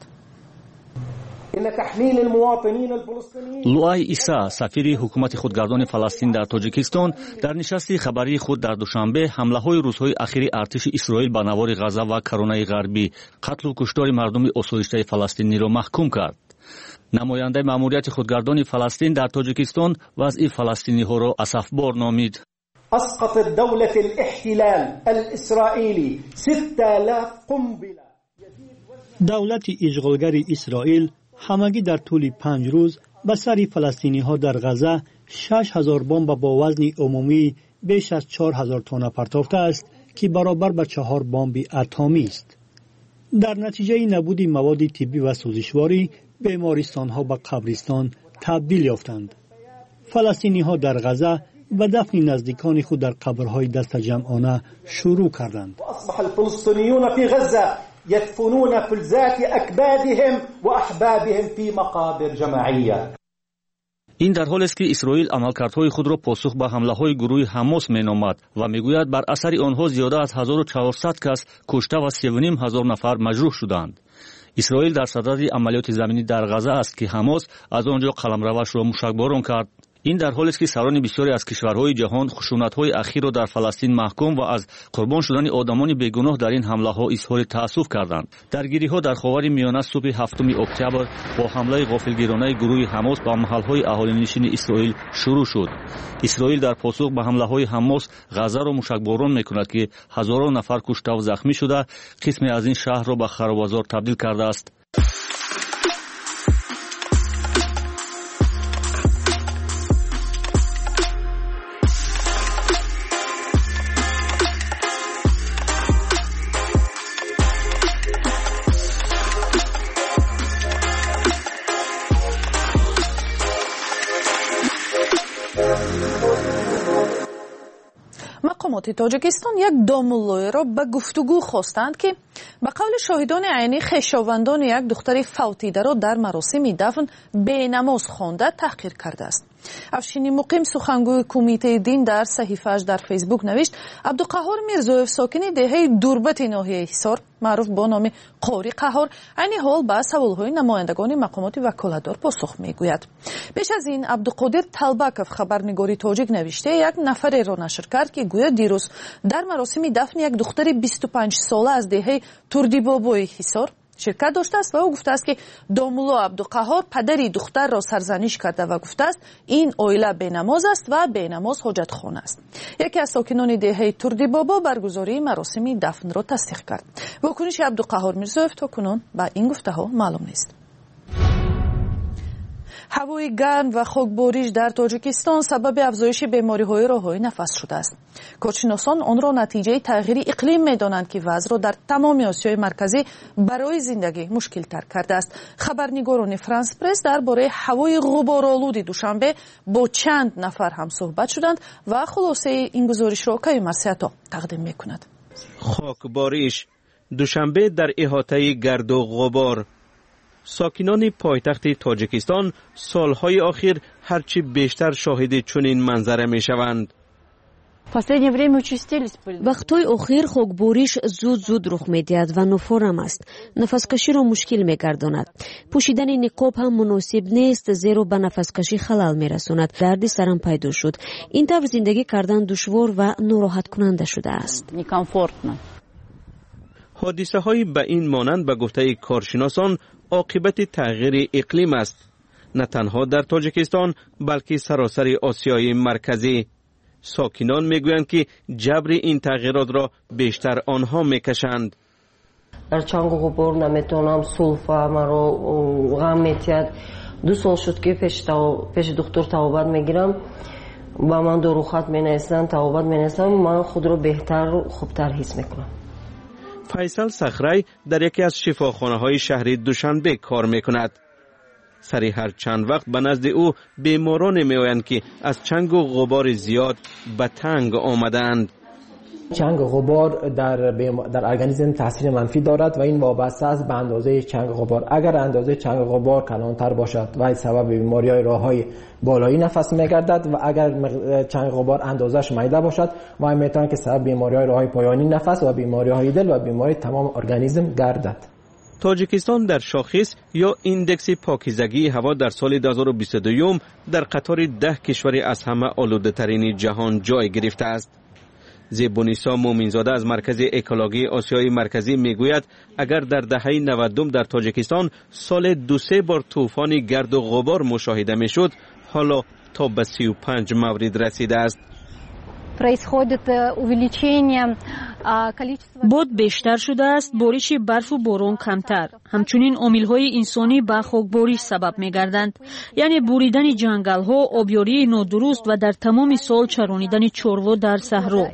لوای ایسا، سفیر حکومت خودگردان فلسطین در تاجیکستان، در نشست خبری خود در دوشنبه حمله‌های روزهای اخیر ارتش اسرائیل به نوار غزه و کرانه غربی، قتل و کشتار مردم آسایشته فلسطینی را محکوم کرد. نماینده مأموریت خودگردان فلسطین در تاجیکستان وضع فلسطینی‌ها را اسفبار نامید. اسقطت دولة الاحتلال الاسرائیلی ستة آلاف قنبله. دولت اشغالگر اسرائیل همگی در طول پنج روز به سر فلسطینی ها در غزه شش هزار بمب با وزن عمومی بیش از چهار هزار تن پرتافته است که برابر به چهار بمب اتمی است. در نتیجه نبود مواد طبی و سوزشواری، بیمارستان ها به قبرستان تبدیل یافتند. فلسطینی ها در غزه و دفن نزدیکان خود در قبرهای دست جمعانه شروع کردند. اصبح الفلسطینیون فی غزه يدفنون فلذات أكبادهم وأحبابهم في مقابر جماعية. این در حالی است که اسرائیل عملکردهای خود را پاسخ به حمله‌های گروه حماس مینامد و میگوید بر اثر آنها زیاده از هزار و چهارصد کس کشته و سه و نیم هزار نفر مجروح شدند. اسرائیل در صدد عملیات زمینی در غزه است که حماس از آنجا قلمروش را موشکباران کرد. این در حالی است که سران بسیاری از کشورهای جهان خشونت‌های اخیر را در فلسطین محکوم و از قربان شدن آدمان بیگناه در این حمله‌ها اظهار تأسف کردند. درگیری‌ها در خاورمیانه صبح هفتم اکتبر با حمله غافلگیرانه گروه حماس به محل‌های اهالی‌نشین اسرائیل شروع شد. اسرائیل در پاسخ به حمله‌های حماس غزه را موشکباران می‌کند که هزاران نفر کشته و زخمی شده، قسمی از این شهر را به خراب‌بازار تبدیل کرده است. مقامات تاجیکستان یک دامالوی را به گفتگو خواستند که به قول شاهدان عینی خویشاوندان یک دختر فوتیده را در مراسم دفن به نماز خوانده تحقیر کرده است. افشین مقیم سخنگوی کمیته دین در صحیفه‌اش در فیسبوک نوشت عبدالقهار میرزویف ساکن دهه دوربت ناحیه حصار معروف با نام قاری قهار عین حال به سوال‌های نمایندگان مقامات وکالتدار پاسخ میگوید. پیش از این عبدالقادر طلبکов خبرنگاری تاجیک نوشته یک نفر را نشر کرد که گویا دیروز در مراسم دفن یک دختر بیست و پنج ساله از دهه توردیبابوی حصار شرکت داشته است و او گفته است که دامولا عبدالقهار پدری دختر را سرزنش کرده و گفته است این عائله بینماز است و بینماز حاجت خانه است. یکی از ساکنان دهه توردیبابا برگزاری مراسم دفن را تصدیق کرد. واکنش عبدالقهار میرزویف تا کنون با این گفته ها معلوم نیست. هوای گرم و خاکباریش در تاجیکستان سبب افزایش بیماری‌های راه‌های نفس شده است. کارشناسان آن را نتیجه تغییر اقلیم می‌دانند که وضع را در تمام آسیای مرکزی برای زندگی مشکل تر کرده است. خبرنگاران فرانس پرس درباره هوای غبارآلود دوشنبه با چند نفر هم صحبت شدند و خلاصه این گزارش را کیومر سیاتا تقدیم می‌کند. خاکباریش دوشنبه در احاطه گرد و غبار ساکنان پایتخت تاجیکستان سالهای اخیر هرچی بیشتر شاهد چنین منظره می شوند. вақтҳои охир хокбориш зуд зуд рух медиҳад ва нуфурам аст. нафаскаширо мушкил мегардонад. пӯшидани ниқоб ҳам муносиб нест, зеро ба нафаскашӣ халал мерасонад. дарди сарам пайдо шуд. ин тавр зиндагӣ кардан душвор ва нороҳаткунанда шудааст. ҳодисаҳои ба ин монанд ба гуфтаи коршиносон عاقبت تغییر اقلیم است، نه تنها در تاجیکستان بلکه سراسر آسیای مرکزی. ساکنان میگویند که جبر این تغییرات را بیشتر آنها میکشند. در چنگ و غبار نمیتونم سولفا مرا غم میتید. دو سال شد که پیش, تو... پیش دکتر توبت میگیرم، با من داروخط مینویسن، توبت مینویسم، من خود را بهتر و خوبتر حس میکنم. فیصل صخرایی در یکی از شفاخانه‌های شهر دوشنبه کار میکند. سری هر چند وقت به نزد او بیماران میآیند که از چنگ و غبار زیاد به تنگ آمدند. چنگ و غبار در در ارگانیسم تاثیر منفی دارد و این وابسته است به اندازه چنگ و غبار. اگر اندازه چنگ و غبار کلانتر باشد و سبب بیماری‌های راه‌های بالایی نفس می‌گردد و اگر چنگ و غبار اندازش میده باشد و میتواند که سبب بیماری‌های راه‌های پایانی نفس و بیماری‌های دل و بیماری تمام ارگانیسم گردد. تاجیکستان در شاخص یا ایندکس پاکیزگی هوا در سال دو هزار و بیست و دو در قطار ده کشور از همه آلوده‌ترین جهان جای گرفته است. زیبونیسا مومنزاده از مرکز اکولوژی آسیای مرکزی میگوید اگر در دهه نود در تاجیکستان سال دو سه بار طوفان گرد و غبار مشاهده میشد، حالا تا به سی و پنج مورد رسیده است. باد بیشتر شده است، بارش برف و باران کمتر. همچنین عامل‌های انسانی به خاکباری سبب می‌گردند، یعنی بریدن جنگل‌ها، آبیاری نادرست و در تمام سال چرانیدن چروا در صحرا.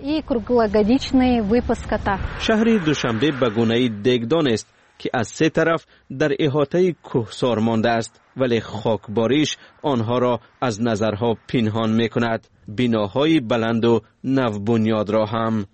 شهر دوشنبه به گونه‌ای دگدان است که از سه طرف در احاطه کوهسار مانده است، ولی خاکباریش آنها را از نظرها پنهان می‌کند. بناهای بلند و نو بنیاد را هم.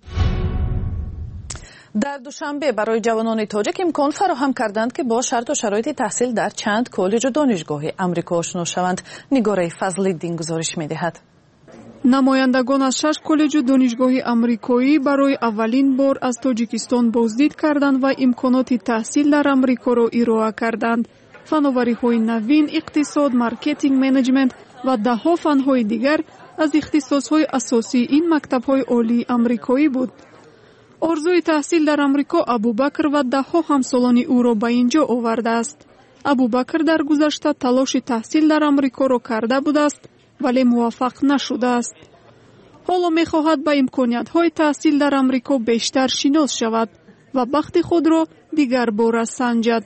در دوشنبه برای جوانان تاجیک امکان فراهم کردند که با شرط و شرایط تحصیل در چند کالج و دانشگاه آمریکا آشنا شوند. نگاره فضل‌الدین گزارش می‌دهد. намояндагон аз шаш коллеҷу донишгоҳи амрикоӣ барои аввалин бор аз тоҷикистон боздид карданд ва имконоти таҳсил дар амрикоро ироа карданд. фановариҳои навин, иқтисод, маркетинг, менеҷмент ва даҳҳо фанҳои дигар аз ихтисосҳои асосии ин мактабҳои олии амрикоӣ буд. орзуи таҳсил дар амрико абубакр ва даҳҳо ҳамсолони ӯро ба ин ҷо овардааст. абубакр дар гузашта талоши таҳсил дар амрикоро карда будааст, вале муваффақ нашудааст. ҳоло мехоҳад ба имкониятҳои таҳсил дар амрико бештар шинос шавад ва бахти худро дигар бора санҷад.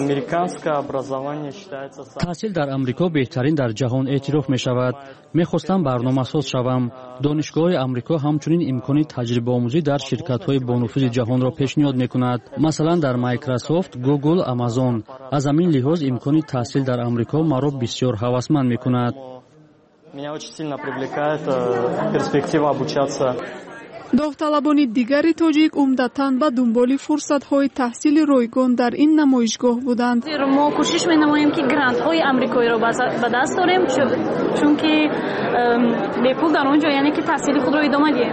таҳсил дар амрико беҳтарин дар ҷаҳон эътироф мешавад. мехостам барномасоз шавам. донишгоҳи амрико ҳамчунин имкони таҷрибаомӯзӣ дар ширкатҳои бонуфузи ҷаҳонро пешниҳод мекунад, масалан дар Microsoft, Google, Amazon. аз ҳамин лиҳоз имкони таҳсил дар амрико маро бисёр ҳавасманд мекунад. Меня очень сильно привлекает перспектива обучаться. довталабони дигари тоҷик умдатан ба дунболи фурсатҳои таҳсили ройгон дар ин намоишгоҳ буданд. мо кӯшиш менамоем ки грантҳои амрикоиро ба даст орем, чунки бепул дар он ҷо яъне ки таҳсили худро идома диҳем.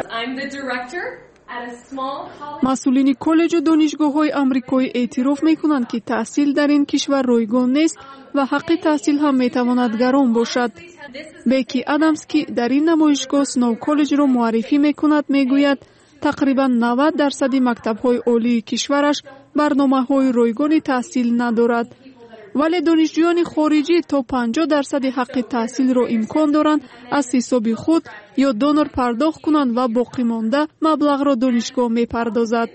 масъулини коллеҷу донишгоҳҳои амрикоӣ эътироф мекунанд ки таҳсил дар ин кишвар ройгон нест ва ҳаққи таҳсил ҳам метавонад гарон бошад. беки адамс ки дар ин намоишгоҳ снов коллеҷро муаррифӣ мекунад, мегӯяд тақрибан навад дарсади мактабҳои олии кишвараш барномаҳои ройгони таҳсил надорад, вале донишҷӯёни хориҷӣ то панҷоҳ дарсади ҳаққи таҳсилро имкон доранд аз ҳисоби худ ё донор пардохт кунанд ва боқимонда маблағро донишгоҳ мепардозад.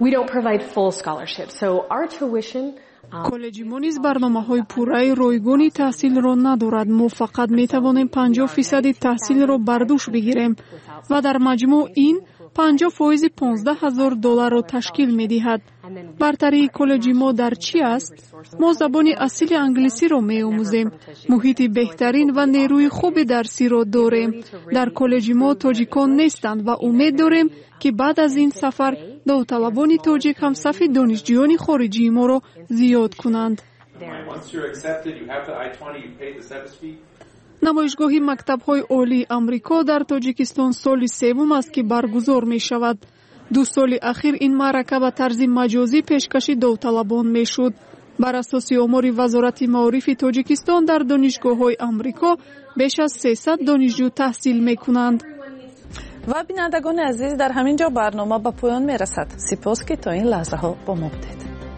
коллеҷи мо низ барномаҳои пурраи ройгони таҳсилро надорад. мо фақат метавонем панҷоҳ фисади таҳсилро бар дӯш бигирем ва дар маҷмӯъ ин панҷоҳ фоизи понздаҳ ҳазор долларро ташкил медиҳад. бартарии коллеҷи мо дар чӣ аст? мо забони асили англисиро меомӯзем, муҳити беҳтарин ва нерӯи хуби дарсиро дорем. дар коллеҷи мо тоҷикон нестанд ва умед дорем ки баъд аз ин сафар довталабони тоҷик ҳам сафи донишҷӯёни хориҷии моро зиёд кунанд. намоишгоҳи мактабҳои олии амрико дар тоҷикистон соли севум аст ки баргузор мешавад. ду соли ахир ин маърака ба тарзи маҷозӣ пешкаши довталабон мешуд. бар асоси омори вазорати маорифи тоҷикистон дар донишгоҳҳои амрико беш аз сесад донишҷӯ таҳсил мекунанд. ва бинандагони азиз, дар ҳамин ҷо барнома ба поён мерасад. сипос ки то ин лаҳзаҳо бо мо будед.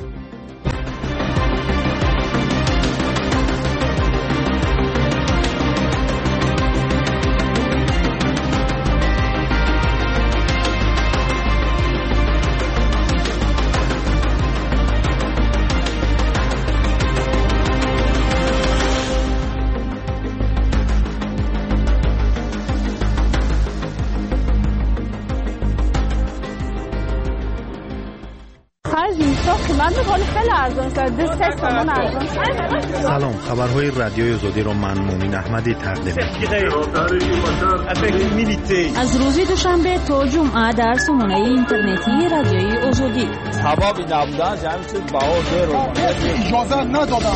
سلام، خبرهای رادیوی آزادی را من مومن احمدی تقدیم می‌کنم. از روز دوشنبه تا جمعه در سامانه اینترنتی رادیوی آزادی. سبب نبودن جمع شد باور اجازه ندادن.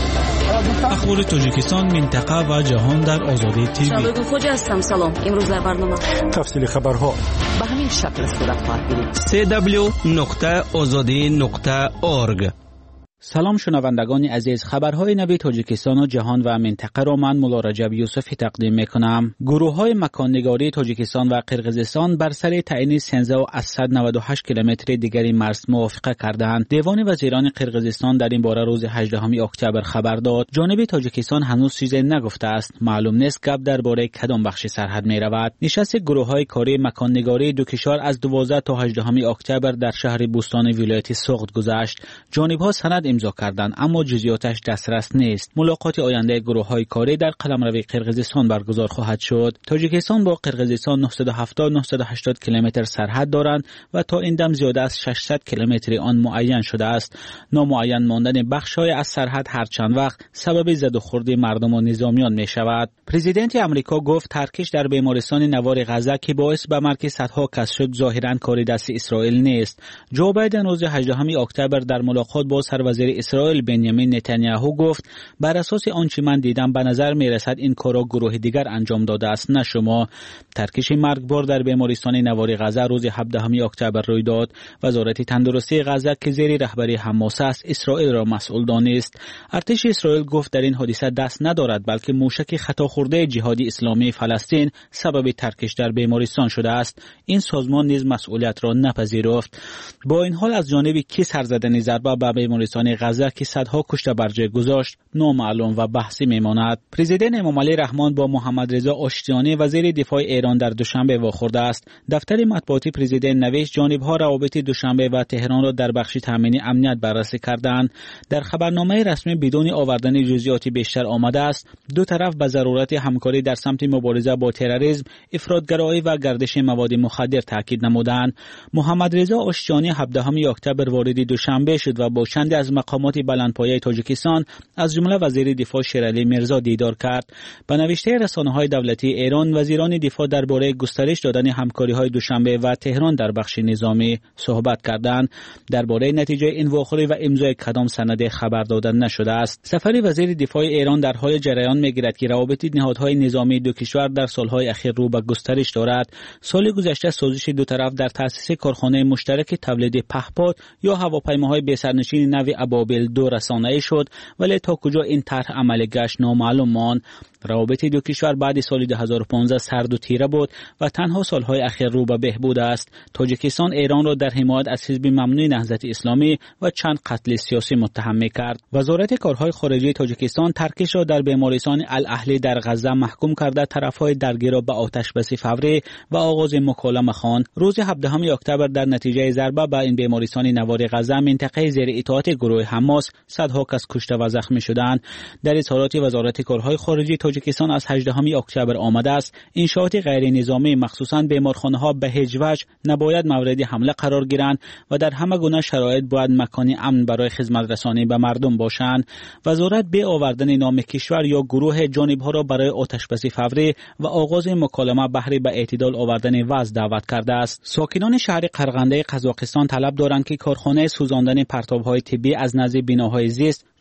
اخبار تاجیکستان، منطقه و جهان در آزادی تیوی. شبکه خوج هستم. سلام. امروز در برنامه تفصیل خبرها به همین شکل صورت خواهد گرفت. سی دبلیو نقطه آزادی نقطه اورگ. سلام شنوندگان عزیز، خبرهای نوی تاجیکستان و جهان و منطقه را من مولا رجب یوسفی تقدیم میکنم. گروه های مکاننگاری تاجیکستان و قرقیزستان بر سر تعیین سیزده و صد و نود و هشت کیلومتر دیگری مرز موافقه کردند. دیوان وزیران قرقیزستان در این باره روز هجدهم اکتبر خبر داد. جانب تاجیکستان هنوز چیزی نگفته است. معلوم نیست گپ درباره کدام بخش سرحد می رود. نشست گروه های کاری مکاننگاری دو کشور از دوازده تا هجدهم اکتبر در شهر بوستان ولایت سوخت گذشت. جانب ها سند امضا کردند، اما جزئیاتش دسترس نیست. ملاقات آینده گروه‌های کاری در قلمرو قرقیزستان برگزار خواهد شد. تاجیکستان با قرقیزستان نهصد و هفتاد تا نهصد و هشتاد کیلومتر سرحد دارند و تا این دم زیاده از ششصد کیلومتر آن معین شده است. نامعین ماندن بخش‌های از سرحد هر چند وقت سبب زد و خورد مردم و نظامیان می‌شود. پرزیدنت آمریکا گفت ترکش در بیمارستان نوار غزه که باعث به مرگ صدها کس شد ظاهراً کار دست اسرائیل نیست. جو بایدن روز هجدهم اکتبر در ملاقات با سرور اسرائیل بنیامین نتانیاهو گفت بر اساس آنچه من دیدم به نظر می رسد این کارا گروه دیگر انجام داده است، نه شما. ترکش مرگبار در بیمارستان نوار غزه روز هفدهم اکتبر روی داد. وزارت تندرستی غزه که زیر رهبری حماس است اسرائیل را مسئول دانست. ارتش اسرائیل گفت در این حادثه دست ندارد، بلکه موشک خطا خورده جهادی اسلامی فلسطین سبب ترکش در بیمارستان شده است. این سازمان نیز مسئولیت را نپذیرفت. با این حال از جانب کی سرزدن ضربه به بیمارستان غزه که صدها کشته بر جای گذاشت نامعلوم و بحثی میماند. پرزیدنت امامعلی رحمان با محمد رضا آشتیانی وزیر دفاع ایران در دوشنبه واخورده است. دفتر مطبوعاتی پرزیدنت نوشت جانب‌ها روابط دوشنبه و تهران را در بخش تامین امنیت بررسی کردند. در خبرنامه رسمی بدون آوردن جزئیات بیشتر آمده است دو طرف به ضرورت همکاری در سمت مبارزه با تروریسم، افراطگرایی و گردش مواد مخدر تاکید نمودند. محمد رضا آشتیانی هفدهم اکتبر وارد دوشنبه شد و با چند از مقامات بلندپایه تاجیکستان از جمله وزیر دفاع شیرعلی میرزا دیدار کرد. به نوشته رسانه‌های دولتی ایران وزیران دفاع درباره گسترش دادن همکاری‌های دوشنبه و تهران در بخش نظامی صحبت کردند. درباره نتیجه این واخوری و امضای کدام سند خبر داده نشده است. سفر وزیر دفاع ایران در حال جریان می‌گیرد که روابط نهادهای نظامی دو کشور در سالهای اخیر رو به گسترش دارد. سال گذشته سازش دو طرف در تأسیس کارخانه مشترک تولید پهپاد یا هواپیماهای بی‌سرنشین نو ابابل دو رسانه‌ای شد، ولی تا کجا این طرح عملی گشت نامعلوم ماند. روابط دو کشور بعد سال دو هزار و پانزده سرد و تیره بود و تنها سالهای اخیر رو به بهبود است. تاجیکستان ایران را در حمایت از حزب ممنوع نهضت اسلامی و چند قتل سیاسی متهم می‌کرد. وزارت کارهای خارجه تاجیکستان ترکش را در بیمارستان الاهلی در غزه محکوم کرده طرف‌های درگیر را به آتش‌بسی فوری و آغاز مکالمه خواند. روز هفدهم اکتبر در نتیجه ضربه به این بیمارستان نوار غزه منطقه زیر اطاعت گروه حماس صدها کس کشته و زخمی شدند. در اظهارات وزارت کارهای خارجه تاجیکستان از هجدهم اکتبر آمده است انشاءات غیر نظامی مخصوصاً بیمارخانه‌ها به هیچ وجه نباید مورد حمله قرار گیرند و در همه گونه شرایط باید مکانی امن برای خدمت رسانی به مردم باشند. وزارت به آوردن نام کشور یا گروه جانب‌ها را برای آتش‌بسی فوری و آغاز مکالمه بهره به اعتدال آوردن وضع دعوت کرده است. ساکنان شهر قرغنده قزاقستان طلب دارند که کارخانه سوزاندن پرتاب‌های طبی از نزد بناهای زیست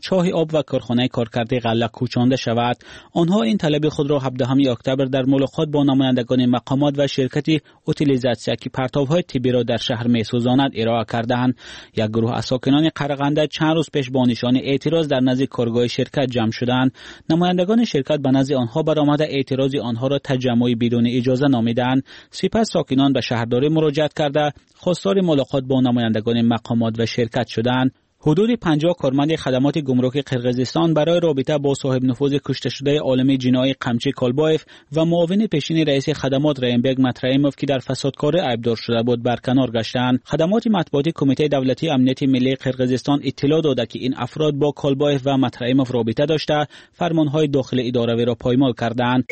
چاه آب و کارخانه کارکرد غله کوچانده شود. آنها این طلب خود را هفدهم اکتبر در ملاقات با نمایندگان مقامات و شرکت اوتیلیزاسیا که پرتاب‌های طبی را در شهر می‌سوزاند ارائه کردند. یک گروه از ساکنان قرغنده چند روز پیش با نشان اعتراض در نزد کارگاه شرکت جمع شدند. نمایندگان شرکت به نزد آنها برآمده اعتراض آنها را تجمع بدون اجازه نامیدند. سپس ساکنان به شهرداری مراجعت کرده خواستار ملاقات با نمایندگان مقامات و شرکت شدند. حدود پنجاه کارمند خدمات گمرک قرقیزستان برای رابطه با صاحب نفوذ کشته شده عالم جنایی قمچی کالبایف و معاون پیشین رئیس خدمات رایمبگ مترایموف که در فسادکاری عیبدار شده بود برکنار گشتند. خدمات مطبوعاتی کمیته دولتی امنیت ملی قرقیزستان اطلاع داده که این افراد با کالبایف و مترایموف رابطه داشته فرمانهای داخل اداره را پایمال کردند.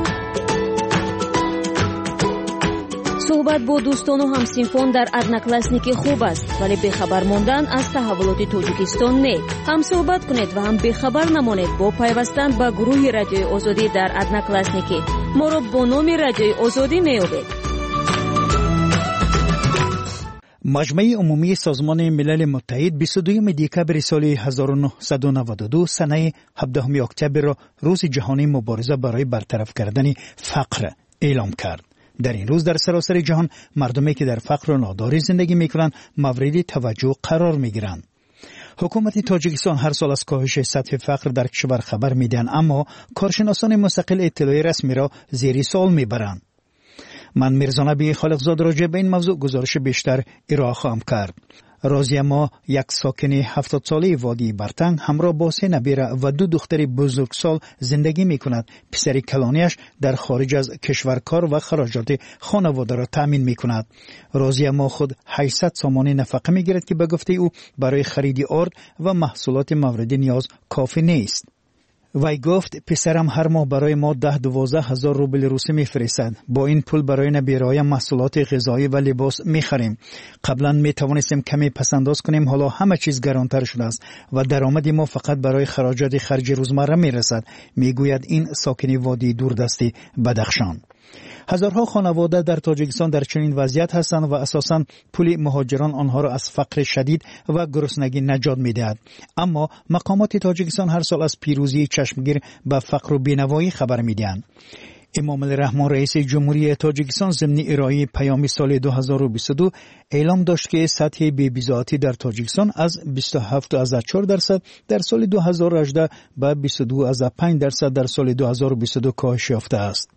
صحبت با دوستان و همسینفان در ادناکلاسنیکی خوب است، ولی بخبر ماندن از تحولات توجیکستان نه. هم صحبت کنید و هم بخبر نمانید با پیوستن به گروه رادیوی آزادی در ادناکلاسنیکی. ما را با نام رادیوی آزادی میابید. مجمع عمومی سازمان ملل متحد بیست و دوم دکبر سال هزار و نهصد و نود و دو سنه هفدهم اکتبر را روز جهانی مبارزه برای برطرف کردن فقر اعلام کرد. در این روز در سراسر جهان مردمی که در فقر و ناداری زندگی میکنند مورد توجه قرار میگیرند. حکومت تاجیکستان هر سال از کاهش سطح فقر در کشور خبر میدن، اما کارشناسان مستقل اطلاع رسمی را زیر سوال میبرند. من میرزا نبی خالقزاد راجع به این موضوع گزارش بیشتر ارائه خواهم کرد. رازی ما یک ساکن هفتاد ساله وادی برتنگ همراه با سه نبیره و دو دختر بزرگسال زندگی می کند. پسر کلانیش در خارج از کشور کار و خراجات خانواده را تأمین می کند. رازی ما خود هشتصد سامانه نفقه می گیرد که به گفته او برای خرید آرد و محصولات مورد نیاز کافی نیست. وی گفت پسرم هر ماه برای ما ده دوازده هزار روبل روسی میفرستد. با این پول برای نبیره‌ایم محصولات غذایی و لباس میخریم. قبلا میتوانستیم کمی پسنداز کنیم، حالا همه چیز گرانتر شده است و درآمد ما فقط برای خراجات خرج روزمره میرسد، میگوید این ساکن وادی دوردستی بدخشان. هزارها خانواده در تاجیکستان در چنین وضعیت هستند و اساساً پول مهاجران آنها را از فقر شدید و گرسنگی نجات می‌دهد. اما مقامات تاجیکستان هر سال از پیروزی چشمگیر به فقر و بی‌نوایی خبر می‌دهند. امام الرحمن رئیس جمهوری تاجیکستان ضمن ارائه پیام سال دو هزار و بیست و دو اعلام داشت که سطح بی‌بیزاتی در تاجیکستان از بیست و هفت ممیز چهار درصد در سال دو هزار و هجده به بیست و دو ممیز پنج درصد در سال دو هزار و بیست و دو کاهش یافته است.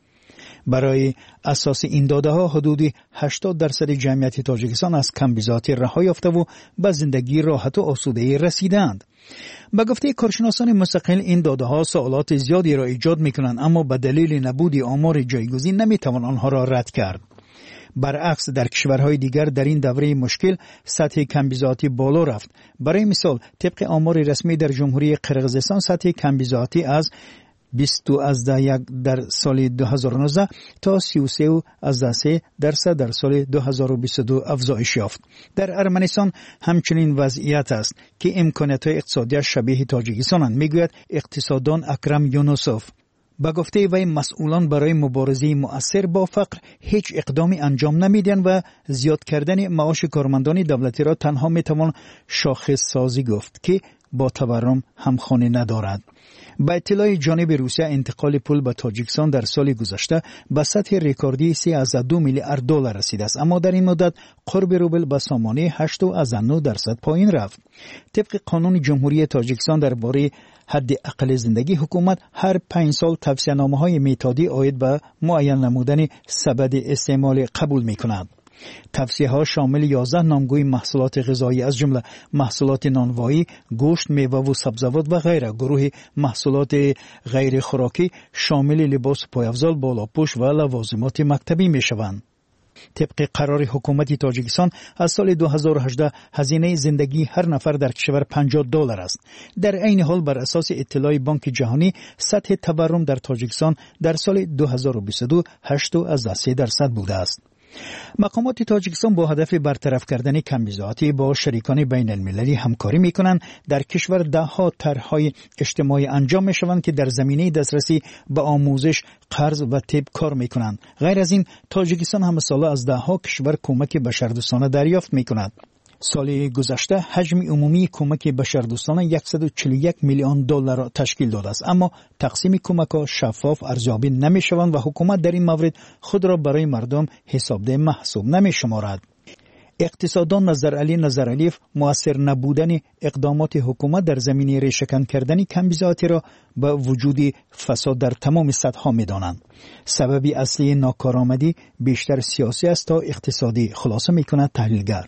برای اساس این داده ها حدود هشتاد درصد جمعیت تاجیکستان از کمبیزاتی رها یافته و به زندگی راحت و آسوده رسیدند. به گفته کارشناسان مستقل این داده ها سوالات زیادی را ایجاد میکنند، اما به دلیل نبود آمار جایگزین نمیتوان آنها را رد کرد. برعکس در کشورهای دیگر در این دوره مشکل سطح کمبیزاتی بالا رفت. برای مثال طبق آمار رسمی در جمهوری قرقیزستان سطح کمبیزاتی از بیست و از یک در سال دو هزار و نوزده تا سی و سه از سه درصد در سال دو هزار و بیست و دو افزایش یافت. در ارمنستان همچنین وضعیت است که امکانات اقتصادی شبیه تاجیکستان، میگوید اقتصاددان اکرم یونوسوف. با گفته وی مسئولان برای مبارزه مؤثر با فقر هیچ اقدامی انجام نمیدن و زیاد کردن معاش کارمندان دولتی را تنها میتوان شاخص سازی گفت که با تورم همخوانی ندارد. با اطلاع جانب روسیه انتقال پول به تاجیکستان در سال گذشته به سطح رکوردی سه از دو میلیارد دلار رسیده است، اما در این مدت قرب روبل به سامانه هشت از نه درصد پایین رفت. طبق قانون جمهوری تاجیکستان درباره حد اقل زندگی، حکومت هر پنج سال توصیه‌نامه‌های میتادی عاید به معین نمودن سبد استعمال قبول می‌کند. توصیه‌ها شامل یازده نامگوی محصولات غذایی از جمله محصولات نانوایی، گوشت، میوه و سبزیجات و غیره. گروه محصولات غیر خوراکی شامل لباس پایافزال، بالاپوش و لوازمات مکتبی میشوند. طبق قرار حکومت تاجیکستان از سال دو هزار و هجده هزینه زندگی هر نفر در کشور پنجاه دلار است. در عین حال بر اساس اطلاع بانک جهانی سطح تورم در تاجیکستان در سال دو هزار و بیست و دو هشت از سه درصد بوده است. مقامات تاجیکستان با هدف برطرف کردن کمبیزاتی با شریکان بین المللی همکاری میکنند. در کشور ده ها طرح‌های اجتماعی انجام میشوند که در زمینه دسترسی به آموزش، قرض و طب کار میکنند. غیر از این تاجیکستان هم ساله از ده ها کشور کمک بشردوستانه دریافت میکند. سال گذشته حجم عمومی کمک بشردوستانه صد و چهل و یک میلیون دلار را تشکیل داده است، اما تقسیم کمک‌ها شفاف ارزیابی نمی‌شوند و حکومت در این مورد خود را برای مردم حسابده محسوب نمی‌شمارد. اقتصاددان نظرعلی نظرعلیف مؤثر نبودن اقدامات حکومت در زمینه ریشه‌کن کردن کمبیزاتی را به وجود فساد در تمام سطح‌ها می‌دانند. سببی اصلی ناکارآمدی بیشتر سیاسی است تا اقتصادی، خلاصه می‌کند تحلیلگر.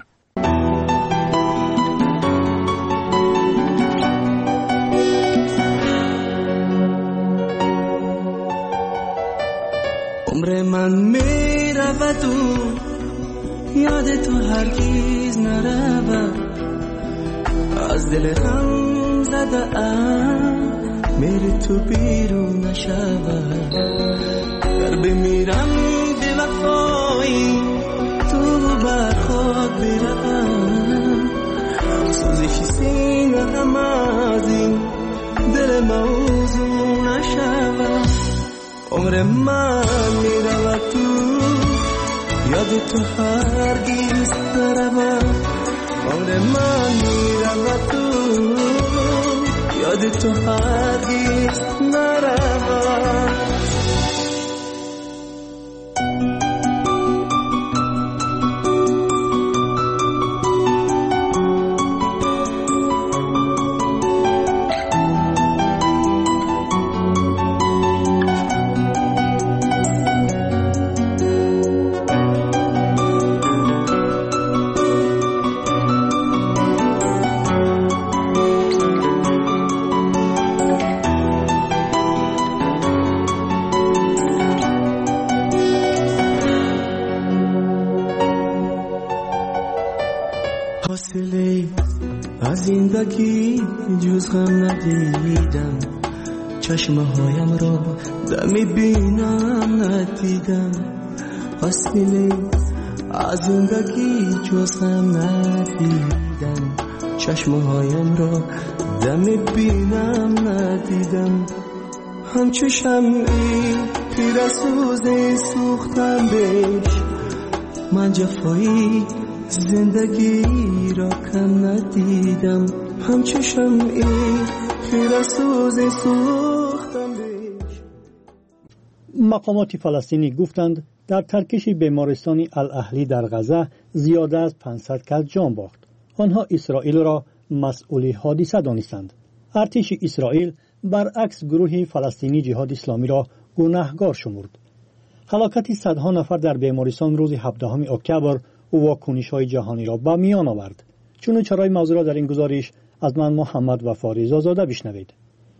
عمر من میرود و یاد تو هرگز نرود، از دل غم زده ام میری تو بیرون نشود. در بمیرم به وفایی تو بر خود برم، سوزش سینه غم از این دل موضوع نشود. عمر من میرود تو یاد تو هرگز نرود، عمر من میرود تو یاد تو هرگز نرود. حاصله از زندگی جز غم ندیدم، چشمه هایم را دمی بینم ندیدم. حاصله از زندگی جز غم ندیدم، چشمه هایم را دمی بینم ندیدم. همچو شمعی پیرسوز سوختم بهش، من جفایی زندگی را کم ندیدم. همچو شمعی پیرسوز سوختم بهش. مقامات فلسطینی گفتند در ترکش بیمارستان الاهلی در غزه زیاده از پانصد کس جان باخت. آنها اسرائیل را مسئول حادثه دانستند. ارتش اسرائیل برعکس گروه فلسطینی جهاد اسلامی را گناهکار شمرد. هلاکت صدها نفر در بیمارستان روز هفدهم اکتبر واکنش‌های جهانی را به میان آورد. چون چرای موضوع را در این گزارش از من محمد وفا رضازاده بشنوید.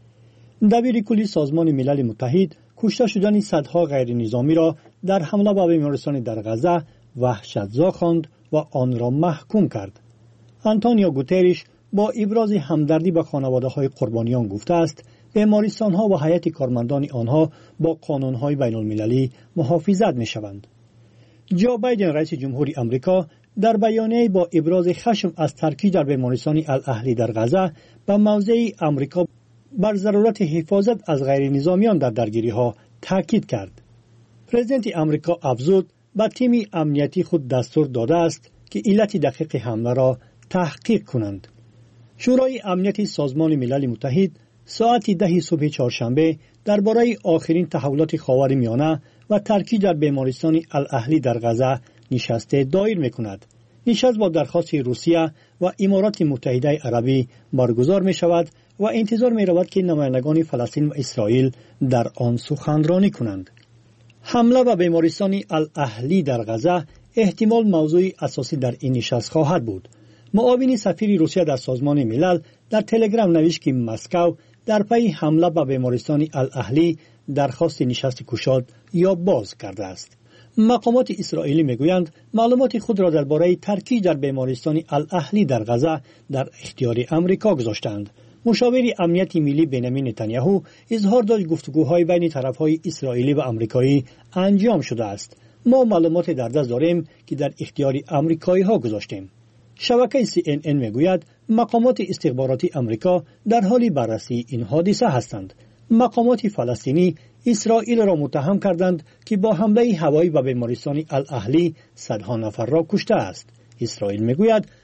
دبیر کلی سازمان ملل متحد کشته شدن صدها غیر نظامی را در حمله به بیمارستان در غزه وحشتزا خواند و آن را محکوم کرد. آنتونیو گوترش با ابراز همدردی به خانواده‌های قربانیان گفته است بیمارستان‌ها و هیئت کارمندان آنها با قانون‌های بین‌المللی محافظت می‌شوند. جو بایدن رئیس جمهوری آمریکا در بیانیه با ابراز خشم از ترکیب در بیمارستان الاهلی در غزه به موضع آمریکا بر ضرورت حفاظت از غیر نظامیان در درگیری‌ها تاکید کرد. پرزیدنت آمریکا افزود به تیم امنیتی خود دستور داده است که علت دقیق حمله را تحقیق کنند. شورای امنیت سازمان ملل متحد ساعت ده صبح چهارشنبه درباره آخرین تحولات خاورمیانه و ترکیب در بیمارستان الاهلی در غزه نشست دایر می‌کند. نشست با درخواست روسیه و امارات متحده عربی برگزار می‌شود و انتظار می‌رود که نمایندگان فلسطین و اسرائیل در آن سخنرانی کنند. حمله به بیمارستان الاهلی در غزه احتمال موضوع اساسی در این نشست خواهد بود. معاون سفیر روسیه در سازمان ملل در تلگرام نوشت که مسکو در پی حمله به بیمارستان الاهلی درخواست نشست گشاد یا باز کرده است. مقامات اسرائیلی میگویند معلومات خود را درباره ترکیب در بیمارستان الاهلی در غزه در اختیار آمریکا گذاشتند. مشاور امنیت ملی بنیامین نتانیاهو اظهار داشت گفتگوهای بین طرفهای اسرائیلی و آمریکایی انجام شده است. ما معلومات در دست داریم که در اختیار آمریکایی ها گذاشتیم. شبکه سی ان ان میگوید مقامات استخباراتی آمریکا در حال بررسی این حادثه هستند. مقامات فلسطینی اسرائیل را متهم کردند که با حمله هوایی به بیمارستان الاهلی صدها نفر را کشته است. اسرائیل میگوید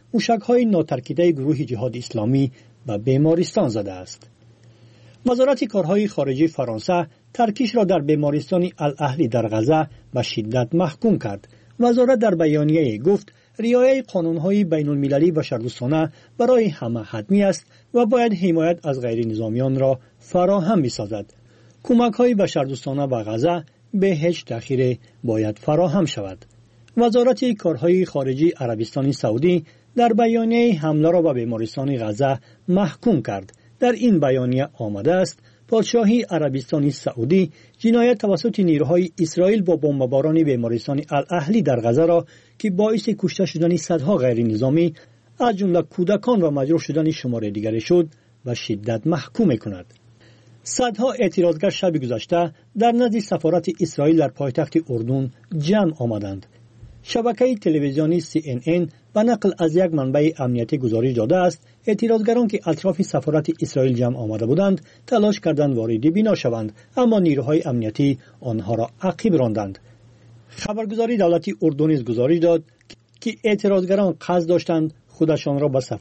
موشک‌های ناترکیده گروه جهاد اسلامی به بیمارستان زده است. وزارت کارهای خارجه فرانسه ترکیش را در بیمارستان الاهلی در غزه به شدت محکوم کرد. وزارت در بیانیه گفت رعایت قانون‌های بین‌المللی بشردوستانه برای همه حتمی است و باید حمایت از غیر نظامیان را فراهم می‌سازد. کمک‌های بشردوستانه به غزه به هیچ تأخیر باید فراهم شود. وزارت کارهای خارجه عربستان سعودی در بیانیه حمله را به بیمارستان غزه محکوم کرد. در این بیانیه آمده است پادشاهی عربستان سعودی جنایت توسط نیروهای اسرائیل با بمباران بیمارستان الاهلی در غزه را که باعث کشته شدن صدها غیر نظامی از جمله کودکان و مجروح شدن شمار دیگری شد و شدت محکوم کند. صدها اعتراضگر شب گذشته در نزد سفارت اسرائیل در پایتخت اردن جمع آمدند. شبکه تلویزیونی سی ان ان به نقل از یک منبع امنیتی گزارش داده است اعتراضگران که اطراف سفارت اسرائیل جمع آمده بودند تلاش کردند وارد بنا شوند، اما نیروهای امنیتی آنها را عقب راندند. خبرگزاری دولتی اردن نیز گزارش داد که اعتراضگران قصد داشتند خودشان را به